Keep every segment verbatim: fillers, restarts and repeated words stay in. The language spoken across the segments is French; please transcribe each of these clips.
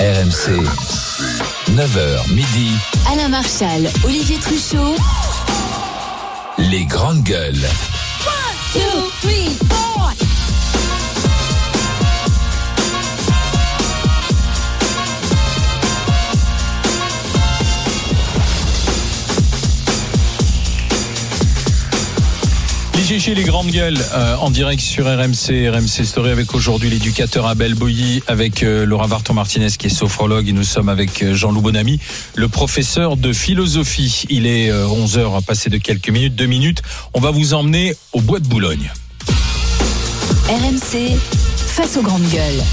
R M C, neuf heures midi. Alain Marchal, Olivier Truchot. Les grandes gueules. one, two, three, four. Chez les grandes gueules euh, en direct sur R M C, R M C Story avec aujourd'hui l'éducateur Abel Boilly, avec euh, Laura Varton-Martinez qui est sophrologue, et nous sommes avec euh, Jean-Loup Bonamy, le professeur de philosophie. Il est euh, onze heures, passé de quelques minutes, deux minutes. On va vous emmener au Bois de Boulogne. R M C, face aux grandes gueules.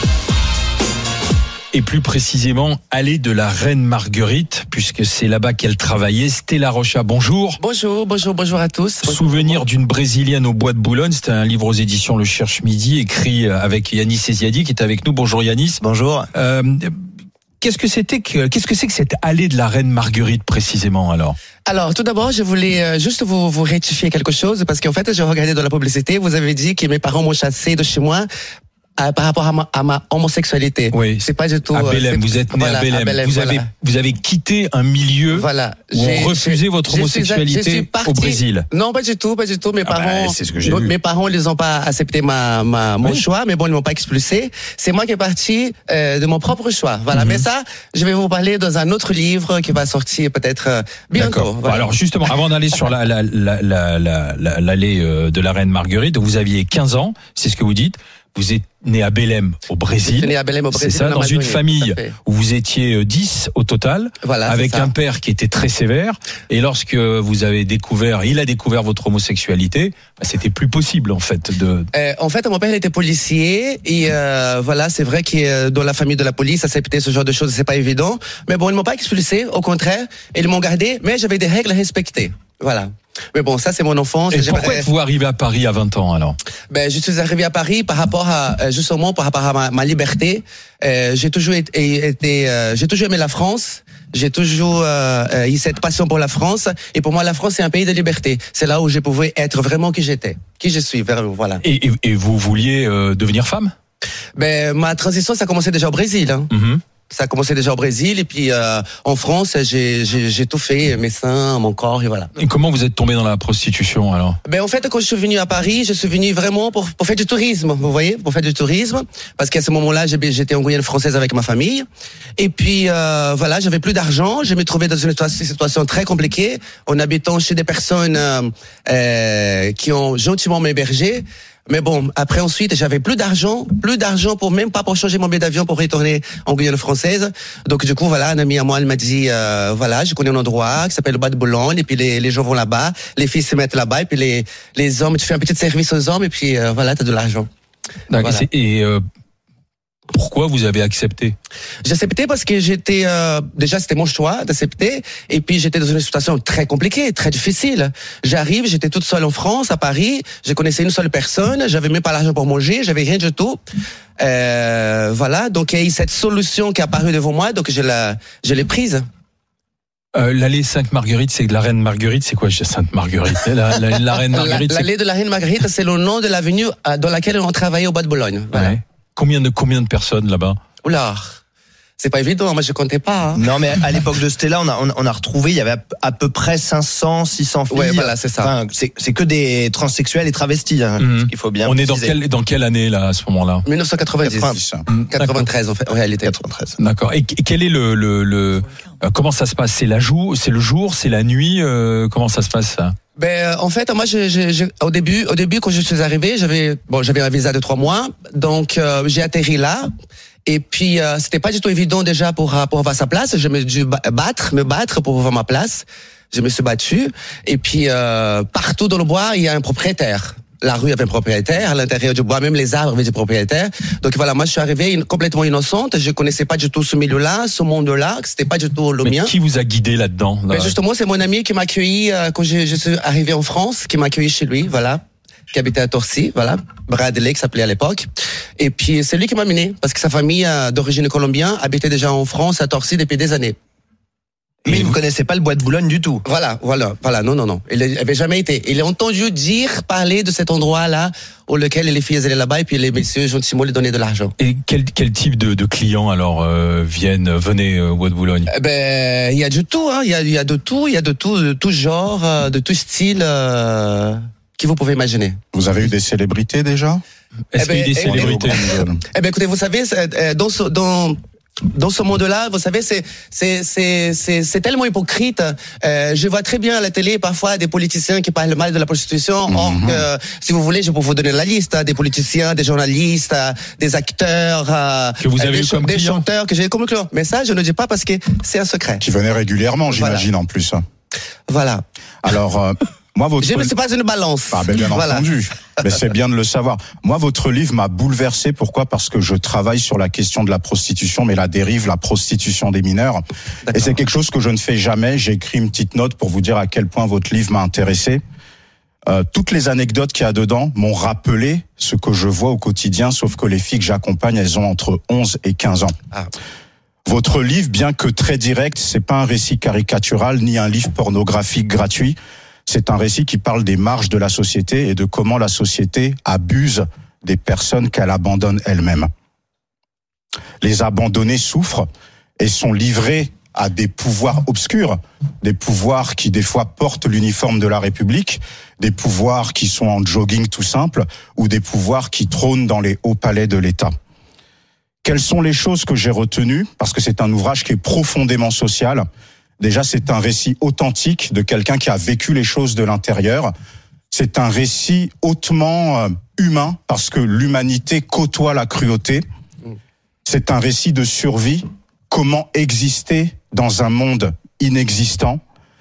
Et plus précisément, allée de la Reine Marguerite, puisque c'est là-bas qu'elle travaillait. Stella Rocha, bonjour. Bonjour, bonjour, bonjour à tous. Souvenir d'une Brésilienne au Bois de Boulogne, c'est un livre aux éditions Le Cherche Midi, écrit avec Yanis Eziadi, qui est avec nous. Bonjour Yanis. Bonjour. Euh, qu'est-ce que c'était que, qu'est-ce que c'est que cette allée de la Reine Marguerite précisément alors? Alors, tout d'abord, je voulais juste vous, vous rectifier quelque chose, parce qu'en fait, j'ai regardé dans la publicité, vous avez dit que mes parents m'ont chassé de chez moi Euh, par rapport à ma, à ma homosexualité. Oui. C'est pas du tout. À Bélem, vous êtes né voilà, à Bélem. à Bélem, vous voilà. avez, vous avez quitté un milieu voilà. où on refusait votre je homosexualité suis, je suis parti, au Brésil. Non, pas du tout, pas du tout. Mes Ah parents, bah, c'est ce que j'ai non, vu. mes parents, ils ont pas accepté ma, ma, mon oui. choix, mais bon, ils m'ont pas expulsé. C'est moi qui est parti euh, de mon propre choix. Voilà. Mm-hmm. Mais ça, je vais vous parler dans un autre livre qui va sortir peut-être euh, bientôt. D'accord. Voilà. Alors justement, avant d'aller sur la, la, la, la, la, la, l'allée de la Reine Marguerite, vous aviez quinze ans, c'est ce que vous dites. Vous êtes né à Bélem au Brésil. Je né à Bélem au Brésil. C'est ça, dans une famille où vous étiez dix au total, voilà, avec un père qui était très sévère. Et lorsque vous avez découvert, il a découvert votre homosexualité, bah, c'était plus possible en fait de. Euh, en fait, mon père il était policier et euh, voilà, c'est vrai que dans la famille de la police, accepter ce genre de choses, c'est pas évident. Mais bon, ils m'ont pas expulsé, au contraire, ils m'ont gardé, mais j'avais des règles à respecter. Voilà. Mais bon, ça c'est mon enfance. Et pourquoi êtes-vous arrivé à Paris à vingt ans alors? Ben, je suis arrivé à Paris par rapport à justement par rapport à ma, ma liberté. Euh, j'ai toujours été, été euh, j'ai toujours aimé la France. J'ai toujours euh, eu cette passion pour la France. Et pour moi, la France c'est un pays de liberté. C'est là où je pouvais être vraiment qui j'étais, qui je suis. Voilà. Et, et, et vous vouliez euh, devenir femme? Ben, ma transition, ça commençait déjà au Brésil. Hein. Mm-hmm. Ça a commencé déjà au Brésil et puis euh, en France, j'ai, j'ai, j'ai tout fait, mes seins, mon corps et voilà. Et comment vous êtes tombé dans la prostitution alors? Ben en fait, quand je suis venu à Paris, je suis venu vraiment pour pour faire du tourisme, vous voyez, pour faire du tourisme, parce qu'à ce moment-là, j'étais en Guyane française avec ma famille. Et puis euh, voilà, j'avais plus d'argent, je me trouvais dans une situation très compliquée, en habitant chez des personnes euh, euh, qui ont gentiment m'hébergé. Mais bon, après ensuite, j'avais plus d'argent, plus d'argent pour même pas pour changer mon billet d'avion pour retourner en Guyane française. Donc du coup, voilà, un ami à moi, elle m'a dit, euh, voilà, je connais un endroit qui s'appelle le Bois de Boulogne, et puis les, les gens vont là-bas, les filles se mettent là-bas, et puis les, les hommes, tu fais un petit service aux hommes, et puis euh, voilà, t'as de l'argent. D'accord. Voilà. Et euh, pourquoi vous avez accepté? J'ai accepté parce que j'étais euh, déjà c'était mon choix d'accepter, et puis j'étais dans une situation très compliquée, très difficile. J'arrive, j'étais toute seule en France, à Paris, je connaissais une seule personne, j'avais même pas l'argent pour manger, j'avais rien du tout. Euh, voilà, donc il y a eu cette solution qui est apparue devant moi, donc je la je l'ai prise. Euh, l'allée Sainte-Marguerite, c'est de la Reine Marguerite, c'est quoi Sainte-Marguerite? La, la, la Reine Marguerite. La, l'allée de la Reine Marguerite, c'est le nom de l'avenue dans laquelle on travaillait au Bois de Boulogne. Voilà. Ouais. Combien de combien de personnes là-bas? Oula, c'est pas évident, moi je comptais pas. Hein. Non, mais à l'époque de Stella, on a on, on a retrouvé, il y avait à peu près cinq cents, six cents filles. Ouais, voilà, c'est ça. Enfin, c'est c'est que des transsexuels et travestis. Hein, mmh. Il faut bien. On est dans quelle dans quelle année là à ce moment-là? dix-neuf cent quatre-vingt-dix. quatre-vingt-treize en fait, en réalité. quatre-vingt-treize. D'accord. Et quel est le le, le euh, comment ça se passe? C'est la jour, c'est le jour, c'est la nuit. Euh, comment ça se passe ça? Ben en fait moi je, je, je, au début au début quand je suis arrivé j'avais bon j'avais un visa de trois mois donc euh, j'ai atterri là et puis euh, c'était pas du tout évident déjà pour pour avoir sa place. Je me dû battre me battre pour avoir ma place. Je me suis battu et puis euh, partout dans le bois il y a un propriétaire. La rue avait un propriétaire, à l'intérieur du bois, même les arbres avaient des propriétaires. Donc voilà, moi je suis arrivé complètement innocente, je connaissais pas du tout ce milieu-là, ce monde-là, c'était pas du tout le Mais mien. Qui vous a guidé là-dedans là? Ben justement, c'est mon ami qui m'a accueilli euh, quand je, je suis arrivé en France, qui m'a accueilli chez lui, voilà, qui habitait à Torcy, voilà, Bradley qui s'appelait à l'époque. Et puis c'est lui qui m'a amené, parce que sa famille euh, d'origine colombienne habitait déjà en France, à Torcy depuis des années. Mais vous ne connaissez pas le bois de Boulogne du tout. Voilà, voilà, voilà, non, non, non. Il n'avait jamais été. Il a entendu dire parler de cet endroit-là, où lequel les filles allaient là-bas, et puis les messieurs gentiment lui donnaient de l'argent. Et quel, quel type de, de clients alors euh, viennent, venaient au bois de Boulogne? Eh ben, il y a de tout, hein. Il y a, il y a de tout, il y a de tout, de tout genre, euh, de tout style euh, que vous pouvez imaginer. Vous avez eu des célébrités déjà? Est-ce Eh ben, qu'il y a des eh, célébrités? Eh ben, écoutez, vous savez, euh, dans ce, dans Dans ce monde-là, vous savez, c'est c'est c'est c'est c'est tellement hypocrite. Euh, je vois très bien à la télé parfois des politiciens qui parlent mal de la prostitution. Mm-hmm. Or, que, si vous voulez, je peux vous donner la liste hein, des politiciens, des journalistes, euh, des acteurs, euh, que vous avez des, eu comme des client. chanteurs que j'ai comme client. Mais ça, je ne dis pas parce que c'est un secret. Qui venaient régulièrement, j'imagine voilà. en plus. Voilà. Alors. Euh... Moi, votre... Je ne suis pas une balance. Ah, ben bien voilà. entendu. Mais c'est bien de le savoir. Moi, votre livre m'a bouleversé. Pourquoi? Parce que je travaille sur la question de la prostitution, mais la dérive, la prostitution des mineurs. Et c'est quelque chose que je ne fais jamais. J'ai écrit une petite note pour vous dire à quel point votre livre m'a intéressé. Euh, toutes les anecdotes qu'il y a dedans m'ont rappelé ce que je vois au quotidien, sauf que les filles que j'accompagne, elles ont entre onze et quinze ans. Ah. Votre livre, bien que très direct, c'est pas un récit caricatural, ni un livre pornographique gratuit. C'est un récit qui parle des marges de la société et de comment la société abuse des personnes qu'elle abandonne elle-même. Les abandonnés souffrent et sont livrés à des pouvoirs obscurs, des pouvoirs qui des fois portent l'uniforme de la République, des pouvoirs qui sont en jogging tout simple, ou des pouvoirs qui trônent dans les hauts palais de l'État. Quelles sont les choses que j'ai retenues? Parce que c'est un ouvrage qui est profondément social. Déjà, c'est un récit authentique de quelqu'un qui a vécu les choses de l'intérieur. C'est un récit hautement humain parce que l'humanité côtoie la cruauté. C'est un récit de survie. Comment exister dans un monde inexistant?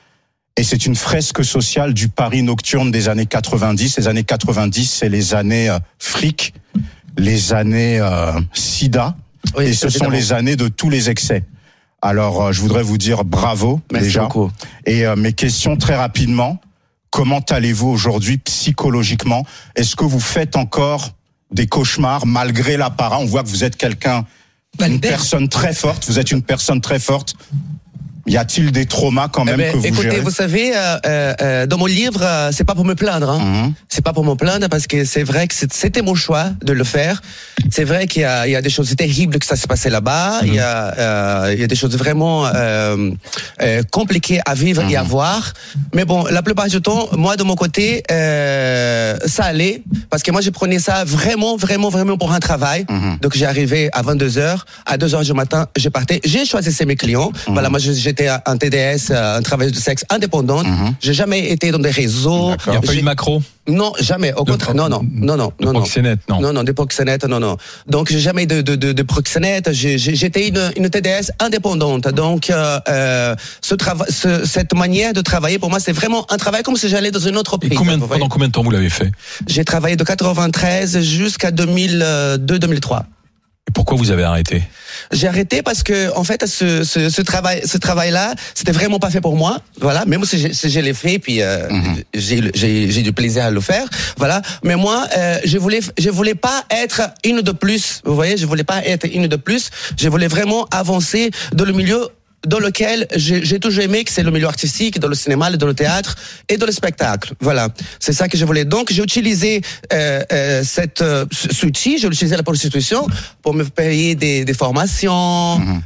Et c'est une fresque sociale du Paris nocturne des années quatre-vingt-dix. Les années quatre-vingt-dix, c'est les années euh, fric, les années euh, sida. Oui, et ce sont les années de tous les excès. Alors, je voudrais vous dire bravo, merci déjà. Beaucoup. Et euh, mes questions très rapidement. Comment allez-vous aujourd'hui psychologiquement? Est-ce que vous faites encore des cauchemars malgré l'apparat? On voit que vous êtes quelqu'un, une personne très forte. Vous êtes une personne très forte. Y a-t-il des traumas quand même eh ben, que vous écoutez, gérez? Vous savez, euh, euh, dans mon livre, euh, c'est pas pour me plaindre. Hein. Mm-hmm. C'est pas pour me plaindre parce que c'est vrai que c'était mon choix de le faire. C'est vrai qu'il y a, il y a des choses terribles que ça s'est passé là-bas. Mm-hmm. Il y a, euh, il y a des choses vraiment euh, euh, compliquées à vivre mm-hmm. et à voir. Mais bon, la plupart du temps, moi de mon côté, euh, ça allait parce que moi je prenais ça vraiment, vraiment, vraiment pour un travail. Mm-hmm. Donc j'ai arrivé à vingt-deux heures, à deux heures du matin, je partais. J'ai choisi mes clients. Mm-hmm. Voilà, moi j'ai J'étais un T D S, un travailleuse de sexe indépendante. Mm-hmm. J'ai jamais été dans des réseaux. Il n'y a pas eu de macro? Non, jamais. Au contraire, non, non, non, non, de non. Proxénète, non. Non, non, de proxénète, non, non. Donc j'ai jamais de de de, de proxénète. J'ai, j'étais une une T D S indépendante. Donc euh, euh, ce travail, ce, cette manière de travailler pour moi, c'est vraiment un travail comme si j'allais dans une autre pays. Et combien, pendant combien de temps vous l'avez fait? J'ai travaillé de quatre-vingt-treize jusqu'à deux mille deux deux mille trois. Et pourquoi vous avez arrêté? J'ai arrêté parce que en fait ce ce, ce travail ce travail là c'était vraiment pas fait pour moi, voilà, même si je, si je l'ai fait puis euh, mm-hmm. j'ai j'ai j'ai du plaisir à le faire, voilà, mais moi euh, je voulais je voulais pas être une de plus, vous voyez, je voulais pas être une de plus, je voulais vraiment avancer dans le milieu dans lequel j'ai, j'ai toujours aimé, que c'est le milieu artistique, dans le cinéma, dans le théâtre et dans le spectacle. Voilà, c'est ça que je voulais. Donc j'ai utilisé euh, euh, cette euh, cet outil, j'ai utilisé la prostitution pour me payer des, des formations, mmh.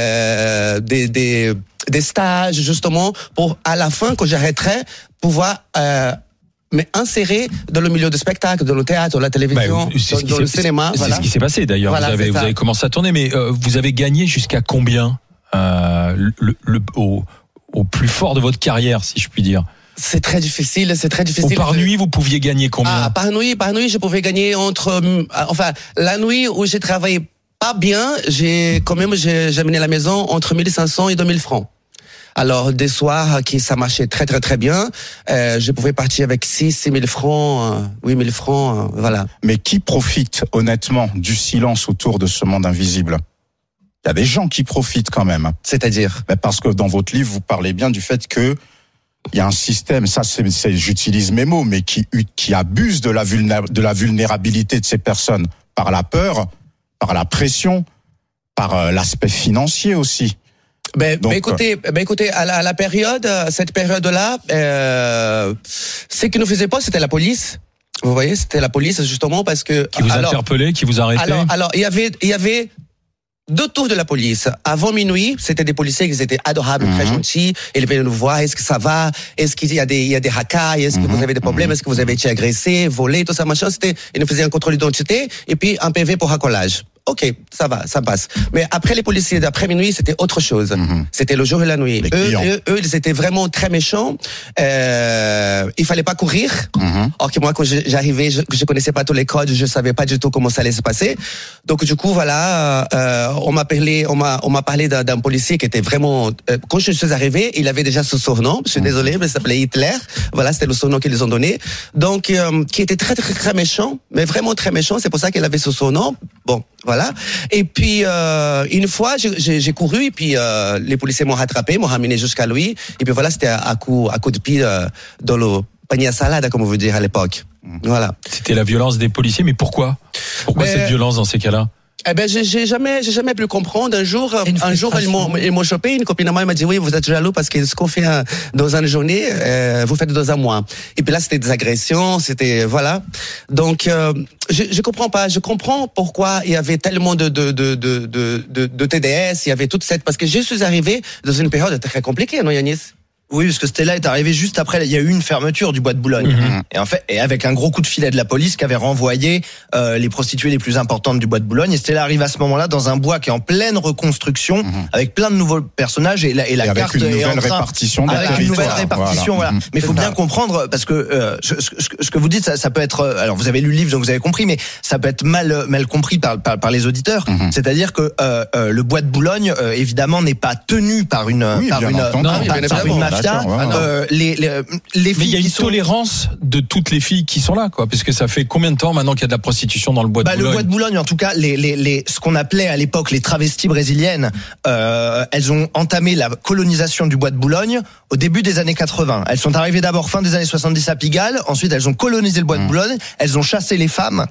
euh, des, des des stages justement pour à la fin quand j'arrêterai pouvoir euh, mais inséré dans le milieu du spectacle, dans le théâtre, dans la télévision, bah, dans, dans le cinéma. C'est voilà. ce qui s'est passé d'ailleurs. Voilà, vous avez vous avez commencé à tourner, mais euh, vous avez gagné jusqu'à combien? Euh, le, le, au, au plus fort de votre carrière, si je puis dire? C'est très difficile, c'est très difficile. Ou par nuit, vous pouviez gagner combien? Ah, par nuit, par nuit, je pouvais gagner entre, euh, enfin, la nuit où j'ai travaillé pas bien, j'ai quand même, j'ai, j'ai amené à la maison entre mille cinq cents et deux mille francs. Alors, des soirs qui ça marchait très très très bien, euh, je pouvais partir avec six, six mille francs, euh, huit mille francs, euh, voilà. Mais qui profite honnêtement du silence autour de ce monde invisible? Il y a des gens qui profitent quand même. C'est-à-dire? Parce que dans votre livre, vous parlez bien du fait que il y a un système, ça c'est, c'est j'utilise mes mots, mais qui, qui abuse de la, vulné- de la vulnérabilité de ces personnes par la peur, par la pression, par l'aspect financier aussi. Ben, Donc, ben écoutez, ben écoutez, à la, à la période, cette période-là, euh, ce qui nous faisait pas, c'était la police. Vous voyez, c'était la police justement parce que qui vous alors, interpellait, qui vous arrêtait. Alors, alors, il y avait, il y avait deux tours de la police. Avant minuit, c'était des policiers qui étaient adorables, mmh. très gentils. Ils venaient nous voir. Est-ce que ça va? Est-ce qu'il y a des, il y a des racailles? Est-ce que mmh. vous avez des problèmes? Est-ce que vous avez été agressé, volé, tout ça, machin? C'était, ils nous faisaient un contrôle d'identité et puis un P V pour racolage. Ok, ça va, ça passe. Mais après les policiers d'après minuit, c'était autre chose. Mmh. C'était le jour et la nuit. Eux, eux, eux, ils étaient vraiment très méchants. Euh, il fallait pas courir. Mmh. Or que moi, quand j'arrivais, je, je connaissais pas tous les codes, je savais pas du tout comment ça allait se passer. Donc du coup, voilà, euh, on m'a parlé, on m'a, on m'a parlé d'un, d'un policier qui était vraiment. Euh, quand je suis arrivé, il avait déjà ce surnom. Je suis mmh. désolé, mais il s'appelait Hitler. Voilà, c'était le surnom qu'ils ont donné. Donc, euh, qui était très, très, très méchant, mais vraiment très méchant. C'est pour ça qu'il avait ce surnom. Bon, voilà. Et puis euh, une fois, j'ai, j'ai, j'ai couru et puis euh, les policiers m'ont rattrapé, m'ont ramené jusqu'à lui. Et puis voilà, c'était à, à coup, à coup de pied euh, dans le panier à salade, comme on veut dire à l'époque. Voilà. C'était la violence des policiers, mais pourquoi Pourquoi mais, cette violence dans ces cas-là? Eh ben, j'ai, j'ai jamais, j'ai jamais pu comprendre. Un jour, un jour, ils m'ont, ils m'ont chopé. Une copine à moi, elle m'a dit, oui, vous êtes jaloux parce que ce qu'on fait un, dans une journée, euh, vous faites dans un mois. Et puis là, c'était des agressions, c'était, voilà. Donc, euh, je, je comprends pas. Je comprends pourquoi il y avait tellement de, de, de, de, de, de, de T D S. Il y avait toute cette, parce que je suis arrivé dans une période très compliquée, non, Yanis? Oui, parce que Stella est arrivée juste après. Il y a eu une fermeture du bois de Boulogne, mmh. et en fait, et avec un gros coup de filet de la police qui avait renvoyé euh, les prostituées les plus importantes du bois de Boulogne. Et Stella arrive à ce moment-là dans un bois qui est en pleine reconstruction, mmh. avec plein de nouveaux personnages et la, et la et carte avec une est nouvelle en train, répartition. Avec une nouvelle répartition, voilà. voilà. Mmh. Mais il faut bien comprendre parce que euh, ce, ce, ce que vous dites, ça, ça peut être. Alors, vous avez lu le livre, donc vous avez compris, mais ça peut être mal mal compris par par, par les auditeurs. Mmh. C'est-à-dire que euh, euh, le bois de Boulogne, euh, évidemment, n'est pas tenu par une oui, par une, entendu, par, non, par une mafia. Euh, Les, les, les filles mais il y a une sont... tolérance de toutes les filles qui sont là, quoi, parce que ça fait combien de temps maintenant qu'il y a de la prostitution dans le bois de bah, Boulogne? Le bois de Boulogne, en tout cas, les, les, les, ce qu'on appelait à l'époque les travestis brésiliennes, euh, elles ont entamé la colonisation du bois de Boulogne au début des années quatre-vingts. Elles sont arrivées d'abord fin des années soixante-dix à Pigalle, ensuite elles ont colonisé le bois mmh. de Boulogne, elles ont chassé les femmes.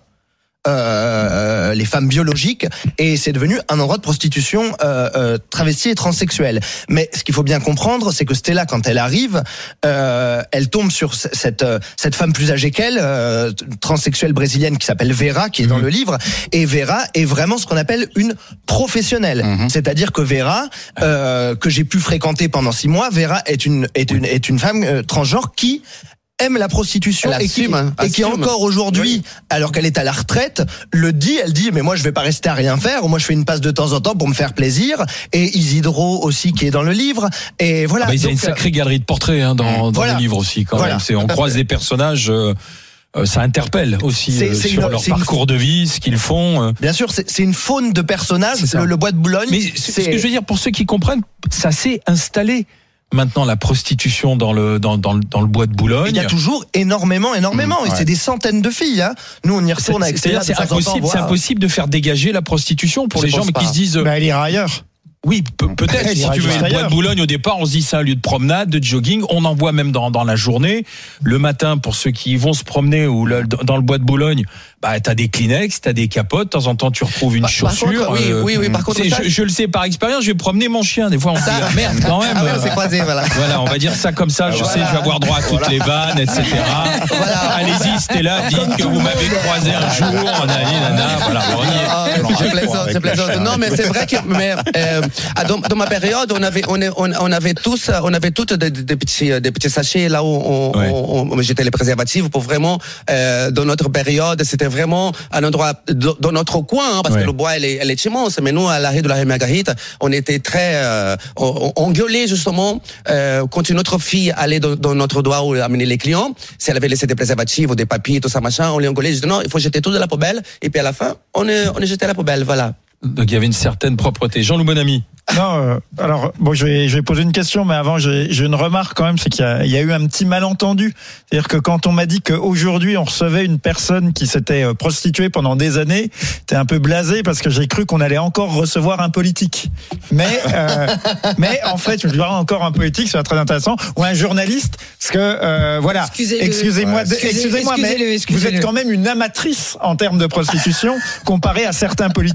Euh, les femmes biologiques, et c'est devenu un endroit de prostitution euh, euh, travestie et transsexuelle. Mais ce qu'il faut bien comprendre, c'est que Stella, quand elle arrive, euh, elle tombe sur cette cette femme plus âgée qu'elle, euh, transsexuelle brésilienne qui s'appelle Vera, qui est dans mmh. le livre. Et Vera est vraiment ce qu'on appelle une professionnelle. Mmh. C'est-à-dire que Vera, euh, que j'ai pu fréquenter pendant six mois, Vera est une est une est une femme euh, transgenre qui aime la prostitution et qui, assume, et qui encore aujourd'hui, oui. alors qu'elle est à la retraite, le dit, elle dit, mais moi je vais pas rester à rien faire, moi je fais une passe de temps en temps pour me faire plaisir, et Isidro aussi qui est dans le livre, et voilà. Ah bah, il y a une sacrée galerie de portraits hein, dans, dans voilà. le livre aussi quand voilà. même, c'est, on croise des personnages... Euh... ça interpelle aussi c'est, c'est sur une, leur parcours une... de vie, ce qu'ils font. Bien sûr, c'est, c'est une faune de personnages, le, le bois de Boulogne. Mais c'est... ce que je veux dire, pour ceux qui comprennent, ça s'est installé. Maintenant, la prostitution dans le dans dans, dans le bois de Boulogne. Il y a toujours énormément, énormément, mmh, et ouais. c'est des centaines de filles. Hein. Nous, on y retourne c'est, avec. C'est, c'est, impossible, c'est impossible de faire dégager la prostitution pour je les gens, mais qui se disent. Bah, elle ira ailleurs. Oui, pe- peut-être. Si tu veux, le bois de Boulogne, au départ, on se dit c'est un lieu de promenade, de jogging. On en voit même dans, dans la journée. Le matin, pour ceux qui vont se promener ou le, dans le bois de Boulogne, bah, t'as des Kleenex, t'as des capotes. De temps en temps, tu retrouves une bah, chaussure. Par contre, oui, euh, oui, oui, par contre, ça, je, je le sais par expérience. Je vais promener mon chien. Des fois, on se dit ah, merde, quand même. Ah ouais, on s'est croisés, voilà. Voilà, on va dire ça comme ça. Je voilà. sais, je vais avoir droit à toutes voilà. les vannes, et cetera. Voilà. Allez-y, Stella, dites que vous m'avez croisé un jour. Nani, nana, voilà, on y est. Ah, je plaisante, je plaisante. Non, mais c'est vrai que, mais, euh, dans, dans ma période, on avait, on, on, on avait tous, on avait toutes des, des petits, des petits sachets là où on, ouais. on, on jetait les préservatifs pour vraiment, euh, dans notre période, c'était vraiment un endroit dans notre coin, hein, parce ouais. que le bois, elle est, elle est immense. Mais nous, à l'arrêt de la rue Marguerite, on était très, euh, on, on gueulait justement euh, quand une autre fille allait dans, dans notre doigt où amener les clients, si elle avait laissé des préservatifs ou des papiers, tout ça machin, on les engueulait. Je disais non, il faut jeter tout dans la poubelle. Et puis à la fin, on est, on est jeté à la poubelle, voilà. Donc il y avait une certaine propreté. Jean-Loup Bonamy. Non, euh, alors bon, je vais, je vais poser une question, mais avant, j'ai, j'ai une remarque quand même, c'est qu'il y a, il y a eu un petit malentendu. C'est-à-dire que quand on m'a dit qu'aujourd'hui on recevait une personne qui s'était prostituée pendant des années, j'étais un peu blasé parce que j'ai cru qu'on allait encore recevoir un politique. Mais, euh, mais en fait, je vais voir encore un politique, c'est très intéressant, ou un journaliste, parce que euh, voilà. Excusez-le. Excusez-moi, ouais, excusez, excusez-moi, excusez-le, mais excusez-le. vous êtes quand même une amatrice en termes de prostitution comparé à certains politiques, par exemple.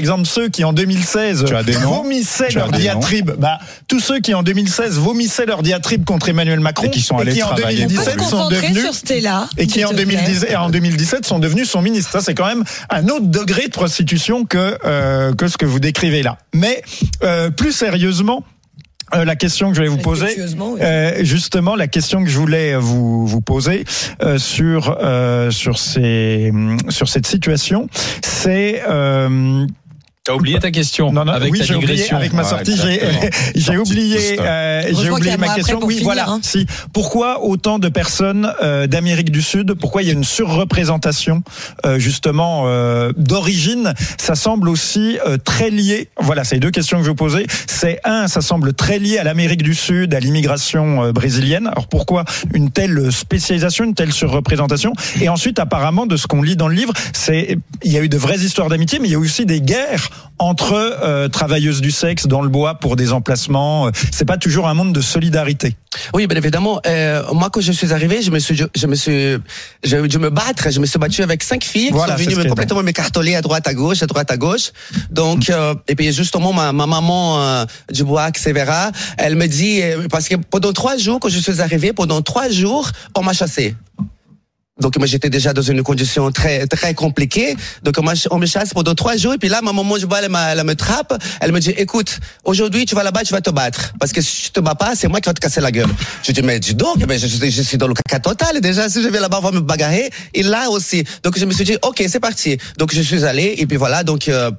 exemple, ceux qui en deux mille seize Tu as des noms vomissaient Tu as leur des diatribe, bah, tous ceux qui en deux mille seize vomissaient leur diatribe contre Emmanuel Macron Et qui sont allés en travailler deux mille pour dix-sept lui. sont Concentrer devenus sur Stella, et qui s'il en te deux mille dix plaît. et en deux mille dix-sept sont devenus son ministre. Ça, c'est quand même un autre degré de prostitution que euh, que ce que vous décrivez là. Mais euh, plus sérieusement. Euh, la question que je vais vous poser, Respectueusement, oui. euh, justement, la question que je voulais vous vous poser euh, sur euh, sur ces sur cette situation, c'est euh, T'as oublié ta question non, non, avec oui, ta j'ai oublié, digression. avec ma Ouais, sortie, j'ai, exactement. j'ai Sortie de oublié, tout euh, j'ai Heureusement qu'il y oublié a ma moi question. après pour Oui, finir, voilà. hein. Si, pourquoi autant de personnes euh, d'Amérique du Sud? Pourquoi il y a une surreprésentation euh, justement euh, d'origine? Ça semble aussi euh, très lié. Voilà, c'est les deux questions que je vous posais. C'est un, ça semble très lié à l'Amérique du Sud, à l'immigration euh, brésilienne. Alors pourquoi une telle spécialisation, une telle surreprésentation? Et ensuite, apparemment, de ce qu'on lit dans le livre, c'est il y a eu de vraies histoires d'amitié, mais il y a aussi des guerres entre euh, travailleuses du sexe dans le bois pour des emplacements. C'est pas toujours un monde de solidarité. Oui, bien évidemment. Euh, moi, quand je suis arrivé, je me suis, je me suis, j'ai dû me battre. Je me suis battu avec cinq filles Voilà, qui c'est sont ce venues qui est complètement m'écarteler à droite, à gauche, à droite, à gauche. Donc, euh, et puis justement, ma, ma maman euh, Dubois, Sévéra, elle me dit, euh, parce que pendant trois jours, quand je suis arrivé, pendant trois jours, on m'a chassé. Donc moi j'étais déjà dans une condition très très compliquée. Donc moi on me chasse pendant trois jours et puis là ma maman je vois elle, elle me trappe. Elle me dit écoute aujourd'hui tu vas là-bas tu vas te battre parce que si tu te bats pas c'est moi qui va te casser la gueule. Je dis mais dis donc mais je, je, je suis dans le caca total déjà si je vais là-bas on va me bagarrer et là aussi. Donc je me suis dit ok c'est parti. Donc je suis allé et puis voilà donc euh,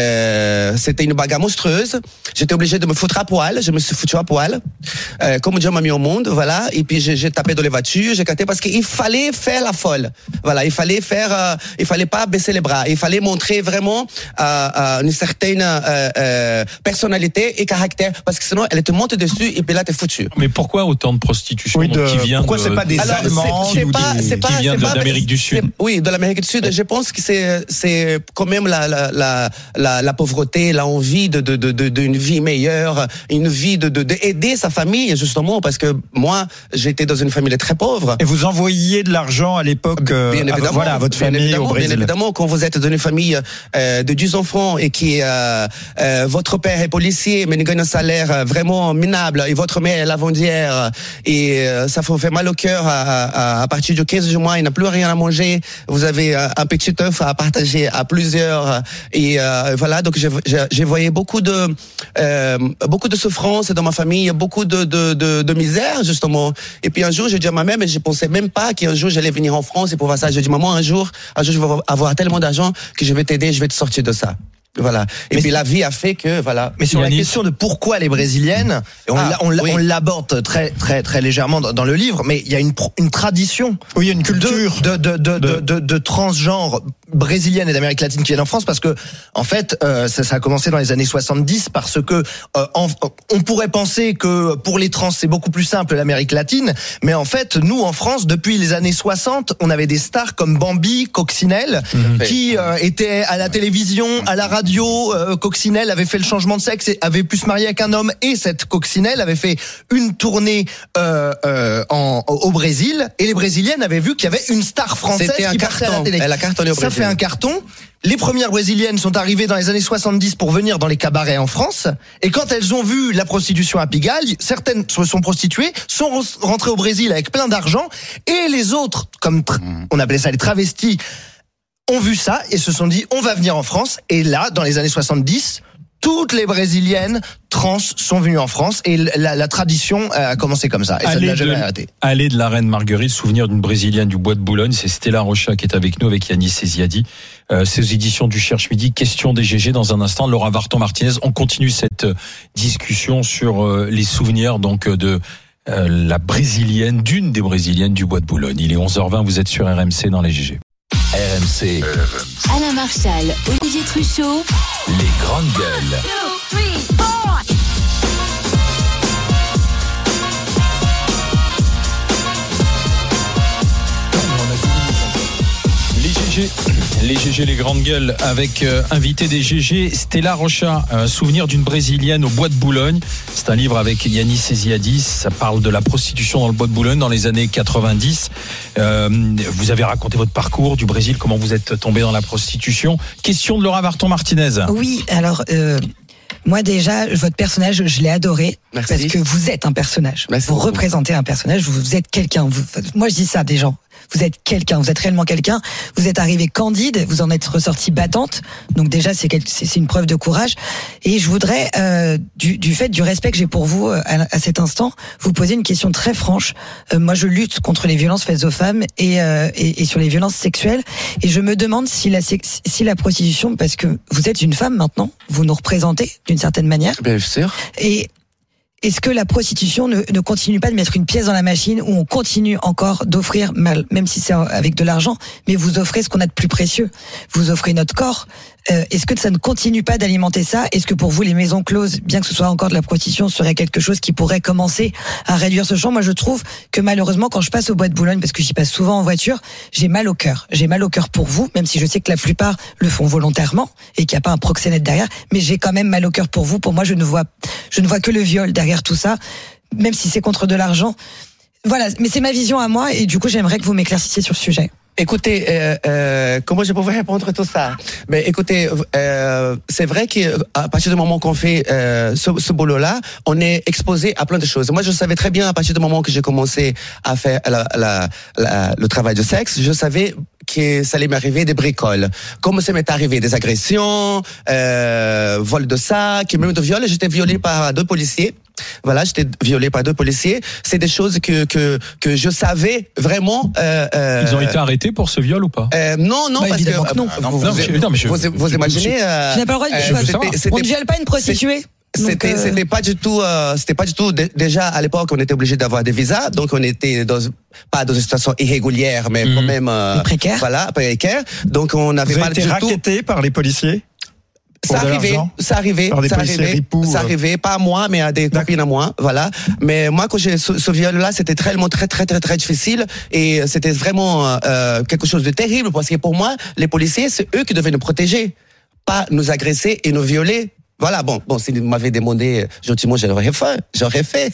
euh, c'était une bagarre monstrueuse. J'étais obligé de me foutre à poil. Je me suis foutu à poil euh, comme Dieu m'a mis au monde voilà et puis j'ai, j'ai tapé dans les voitures j'ai catté parce qu'il fallait faire la folle. Voilà, il fallait faire, euh, il fallait pas baisser les bras. Il fallait montrer vraiment euh, euh, une certaine euh, euh, personnalité et caractère, parce que sinon elle te monte dessus et puis là t'es foutu. Mais pourquoi autant de prostitution Oui, donc, de- qui vient pourquoi de, c'est pas des Alors, Allemands c'est, c'est ou pas, des- c'est pas, qui vient c'est de- pas- d'Amérique du Sud. c'est- Oui, de l'Amérique du Sud. Je pense que c'est, c'est quand même la, la, la, la, la pauvreté, l'envie de, de, de, de, d'une vie meilleure, une vie de, de, de aider sa famille, justement, parce que moi, j'étais dans une famille très pauvre. Et vous envoyiez de l'argent à l'époque euh, Bien à, évidemment, voilà, à votre bien famille évidemment, au Brésil. Bien évidemment, quand vous êtes dans une famille euh, de dix enfants et qui euh, euh, votre père est policier mais il gagne un salaire euh, vraiment minable et votre mère est lavandière et euh, ça vous fait mal au cœur à, à, à partir du quinze du mois, il n'a plus rien à manger, vous avez euh, un petit œuf à partager à plusieurs et euh, voilà donc j'ai, j'ai, j'ai voyé beaucoup de euh, beaucoup de souffrance dans ma famille, beaucoup de, de, de, de misère justement et puis un jour j'ai dit à ma mère mais je pensais même pas qu'un jour j'allais venir en France et pour voir ça j'ai dit maman un jour un jour je vais avoir tellement d'argent que je vais t'aider, je vais te sortir de ça. Voilà. Et mais puis la vie a fait que voilà. Mais sur Yannick. la question de pourquoi les brésiliennes, et on, Ah, l'a- on, l'a- oui. on l'aborde très très très légèrement dans, dans le livre, mais il y a une pro- une tradition, Oui, il y a une culture. de de de de, de- de, de transgenre brésilienne et d'Amérique latine qui viennent en France parce que en fait euh, ça, ça a commencé dans les années soixante-dix parce que euh, en- on pourrait penser que pour les trans c'est beaucoup plus simple l'Amérique latine, mais en fait nous en France depuis les années soixante on avait des stars comme Bambi, Coccinelle qui euh, étaient à la télévision, à la radio. euh, Coccinelle avait fait le changement de sexe et avait pu se marier avec un homme et cette Coccinelle avait fait une tournée euh, euh, en, au Brésil et les Brésiliennes avaient vu qu'il y avait une star française C'était un qui passait à la carton. télé. Elle a cartonné au Ça Brésil. fait un carton. Les premières brésiliennes sont arrivées dans les années soixante-dix pour venir dans les cabarets en France. Et quand elles ont vu la prostitution à Pigalle, certaines se sont prostituées, sont rentrées au Brésil avec plein d'argent. Et les autres, comme tr- on appelait ça les travestis, ont vu ça et se sont dit on va venir en France. Et là, dans les années soixante-dix, toutes les brésiliennes trans sont venues en France et la, la tradition a commencé comme ça. Et ça ne Allée l'a jamais de, arrêté. allée de la Reine Marguerite, souvenir d'une Brésilienne du Bois de Boulogne, c'est Stella Rocha qui est avec nous, avec Yanis Seziadi. Euh, ces éditions du Cherche Midi, question des G G dans un instant. Laura Varton-Martinez, on continue cette euh, discussion sur euh, les souvenirs donc euh, de euh, la Brésilienne, d'une des Brésiliennes du Bois de Boulogne. Il est onze heures vingt, vous êtes sur R M C dans les G G. R M C, Alain Marchal, Olivier Truchot. les grandes gueules. Les G G, Les G G, les grandes gueules, avec euh, invité des G G, Stella Rocha, un souvenir d'une Brésilienne au Bois de Boulogne. C'est un livre avec Yannis Eziadis. Ça parle de la prostitution dans le Bois de Boulogne dans les années quatre-vingt-dix. Euh, vous avez raconté votre parcours du Brésil, comment vous êtes tombé dans la prostitution. Question de Laura Varton-Martinez. Oui, alors... Euh... Moi déjà, votre personnage, je l'ai adoré. Merci. Parce que vous êtes un personnage. Merci vous beaucoup. représentez un personnage, vous êtes quelqu'un. Vous, moi, je dis ça des gens. Vous êtes quelqu'un, vous êtes réellement quelqu'un. Vous êtes arrivé candide, vous en êtes ressorti battante. Donc déjà, c'est, quel, c'est, c'est une preuve de courage. Et je voudrais, euh, du, du fait du respect que j'ai pour vous euh, à, à cet instant, vous poser une question très franche. Euh, moi, je lutte contre les violences faites aux femmes et, euh, et, et sur les violences sexuelles. Et je me demande si la, si la prostitution, parce que vous êtes une femme maintenant, vous nous représentez d'une certaine manière. Bien sûr. Et est-ce que la prostitution ne, ne continue pas de mettre une pièce dans la machine où on continue encore d'offrir, même si c'est avec de l'argent, mais vous offrez ce qu'on a de plus précieux. Vous offrez notre corps. Euh, est-ce que ça ne continue pas d'alimenter ça ? Est-ce que pour vous, les maisons closes, bien que ce soit encore de la prostitution, serait quelque chose qui pourrait commencer à réduire ce champ ? Moi, je trouve que malheureusement, quand je passe au Bois de Boulogne, parce que j'y passe souvent en voiture, j'ai mal au cœur. J'ai mal au cœur pour vous, même si je sais que la plupart le font volontairement et qu'il n'y a pas un proxénète derrière, mais j'ai quand même mal au cœur pour vous. Pour moi, je ne vois, je ne vois que le viol derrière tout ça, même si c'est contre de l'argent. Voilà, mais c'est ma vision à moi et du coup, j'aimerais que vous m'éclaircissiez sur ce sujet. Écoutez, euh, euh, comment je pourrais répondre à tout ça ? Mais écoutez, euh, c'est vrai qu'à partir du moment qu'on fait euh, ce, ce boulot-là, on est exposé à plein de choses. Moi, je savais très bien à partir du moment que j'ai commencé à faire la, la, la, le travail de sexe, je savais que ça allait m'arriver des bricoles. Comme ça m'est arrivé des agressions, euh, vol de sac, même de viol. J'étais violée par deux policiers. Voilà, j'étais violée par deux policiers. C'est des choses que que que je savais vraiment. Euh, euh, Ils ont été arrêtés pour ce viol ou pas ? euh, Non, non, Bah, parce que évidemment que non. vous, Non, vous, mais je- non, mais je- vous, vous je- imaginez. Euh, Je n'ai pas le droit de euh, choisir. savoir. c'était- On ne viole pas une prostituée. Donc, C'était, euh, c'était pas du tout, euh, c'était pas du tout. dé- Déjà à l'époque, on était obligé d'avoir des visas, donc on était dans pas dans une situation irrégulière, mais Mhm. quand même euh, Précaire. Voilà, précaire. Donc on n'avait Vous pas avez été du tout. racketté par les policiers ? Ça pour de arrivait, l'argent ça arrivait, Par des ça policiers arrivait, ripoux, ça euh. arrivait, pas à moi, mais à des D'accord. copines à moi, voilà. Mais moi, quand j'ai ce, ce viol-là, c'était très, très, très, très, très difficile et c'était vraiment euh, quelque chose de terrible parce que pour moi, les policiers, c'est eux qui devaient nous protéger, pas nous agresser et nous violer. Voilà, bon, bon, si vous m'avez demandé gentiment, j'aurais fait, j'aurais fait.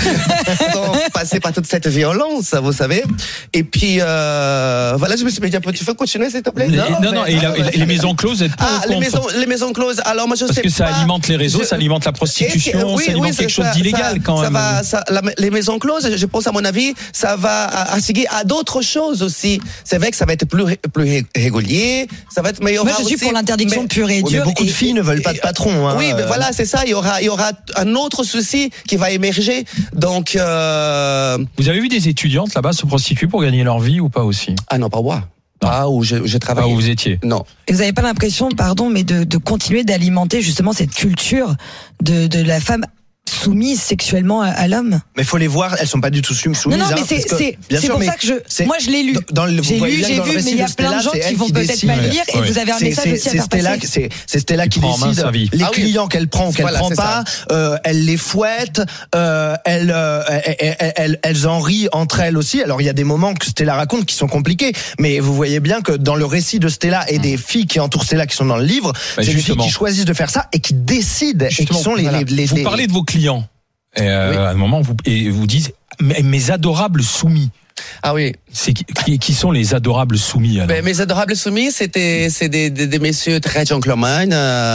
Donc, passer par toute cette violence, vous savez. Et puis, euh, voilà, je me suis dit, tu veux continuer, s'il te plaît? Non, non, non, mais- et, la- et les maisons closes, êtes pour Ah, ou les contre ? maisons, les maisons closes. Alors, moi, je Parce sais que ça pas. alimente les réseaux, Je- ça alimente la prostitution, Et- oui, ça alimente oui, quelque c'est chose ça, d'illégal ça, quand ça même. Va, ça, la- les maisons closes, je pense à mon avis, ça va assigner à d'autres choses aussi. C'est vrai que ça va être plus, ré- plus ré- régulier, ça va être meilleur. Moi, je suis pour l'interdiction pure et Oui, mais dure. beaucoup de et- filles ne veulent pas de patron. Hein. Oui, mais voilà, c'est ça. Il y aura, il y aura un autre souci qui va émerger. Donc, euh... Vous avez vu des étudiantes là-bas se prostituer pour gagner leur vie ou pas aussi ? ah non, pas moi. Pas où je, je Ah, travaille. où vous étiez ? Non. Et vous n'avez pas l'impression, pardon, mais de, de continuer d'alimenter justement cette culture de, de la femme soumise sexuellement à, à l'homme. Mais faut les voir, elles sont pas du tout soumises. Non, non, hein, mais c'est, parce que, c'est, bien c'est sûr, pour mais ça que je, c'est- moi je l'ai lu. Dans le- vous J'ai voyez lu, bien j'ai dans le vu, récit mais il y a de plein de Stella, gens c'est qui elle vont qui peut-être décide. mal lire et Ouais. vous avez un C'est- message c'est- aussi à c'est faire Stella, passer. c'est c'est Stella qui prend en main décide sa vie. les Ah oui. clients qu'elle prend ou qu'elle Voilà, prend c'est pas. ça. Euh, elle les fouette, euh, elle, euh, elle, elle- elle- elles en rient entre elles aussi. Alors il y a des moments que Stella raconte qui sont compliqués, mais vous voyez bien que dans le récit de Stella et des filles qui entourent Stella qui sont dans le livre, Bah, c'est des filles justement. qui choisissent de faire ça et qui décident et qui Justement, sont les, voilà. les, les- Vous les- parlez de vos clients. Et euh, Oui. À un moment, vous, et vous dites mes, mes adorables soumis. Ah oui. C'est qui, qui- qui sont les adorables soumis alors ? Ben, mes adorables soumis, c'était c'est des, des, des messieurs très gentlemen,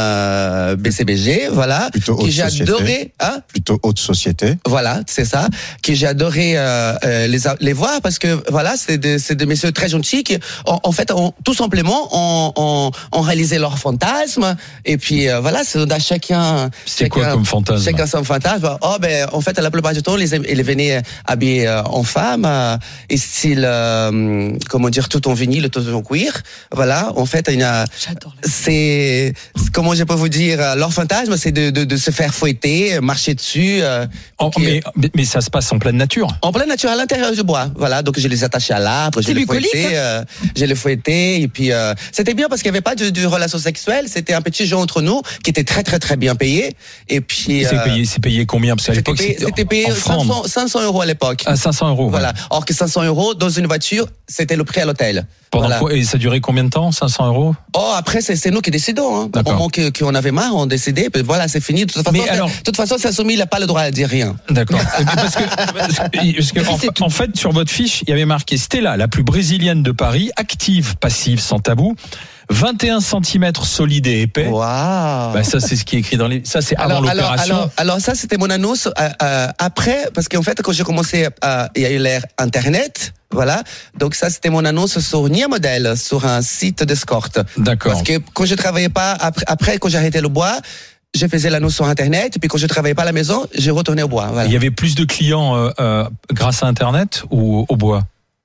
euh, B C B G, voilà, Plutôt que haute j'ai société. adoré, hein, Plutôt haute société. voilà, c'est ça, que j'ai adoré euh, euh, les a- les voir parce que voilà, c'est des c'est des messieurs très gentils qui, en, en fait, ont, tout simplement, ont, ont, ont réalisé leurs fantasmes et puis euh, voilà, c'est on a chacun. C'est quoi chacun- comme fantasme ? Chacun son fantasme. Oh ben, en fait, la plupart du temps, les ils venaient habillés euh, en femme, euh, et style, euh, comment dire, tout en vinyle, tout en cuir. Voilà, en fait, il y a, J'adore. la- c'est, comment je peux vous dire, euh, leur fantasme, c'est de, de, de se faire fouetter, marcher dessus. euh, Oh, qui- mais, mais- mais ça se passe en pleine nature. en pleine nature, à l'intérieur du bois. Voilà, donc je les attachais à l'arbre, je C'est les bucolique, fouettais, euh, je les fouettais, et puis euh, c'était bien parce qu'il n'y avait pas de, de relation sexuelle, c'était un petit jeu entre nous qui était très très très bien payé. Et puis C'est euh, payé, c'est payé combien ? Parce qu'à c'était l'époque, payé, c'était c'était payé en francs. cinq cents, cinq cents euros à l'époque. À cinq cents euros. Voilà. Or que cinq cents euros dans une voiture, c'était le prix à l'hôtel. Pendant Voilà. quoi, et ça durait combien de temps, cinq cents euros? Oh, après, c'est, c'est nous qui décidons. Hein. Au D'accord. moment que- qu'on avait marre, on décidait. Puis voilà, c'est fini. De toute façon, Mais ça- alors- de toute façon, Sansoumis, il n'a pas le droit à dire rien. D'accord. Mais parce que, parce que- parce que en, en fait, sur votre fiche, il y avait marqué Stella, la plus brésilienne de Paris, active, passive, sans tabou, vingt et un centimètres solide et épais. Waouh. Bah, ça, c'est ce qui est écrit dans les. Ça, c'est avant alors, alors, l'opération. alors, alors, ça, c'était mon annonce euh, euh, après, parce qu'en fait, quand j'ai commencé, euh, il y a eu l'ère Internet, voilà. Donc ça, c'était mon annonce sur Nia Model, sur un site d'escorte. D'accord. Parce que quand je travaillais pas, après, après quand j'ai arrêté le bois, je faisais l'annonce sur Internet, et puis quand je travaillais pas à la maison, j'ai retourné au bois. Voilà. Il y avait plus de clients euh, euh, grâce à Internet ou au bois?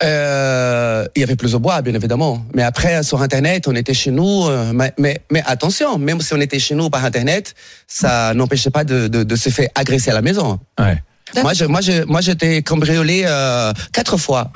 Euh, il y avait plus au bois, bien évidemment. Mais après, sur Internet, on était chez nous. euh, Mais, mais, mais attention, même si on était chez nous par Internet, ça n'empêchait pas de, de, de se faire agresser à la maison. Ouais. Moi, je, moi, je, moi, j'étais cambriolé euh, quatre fois.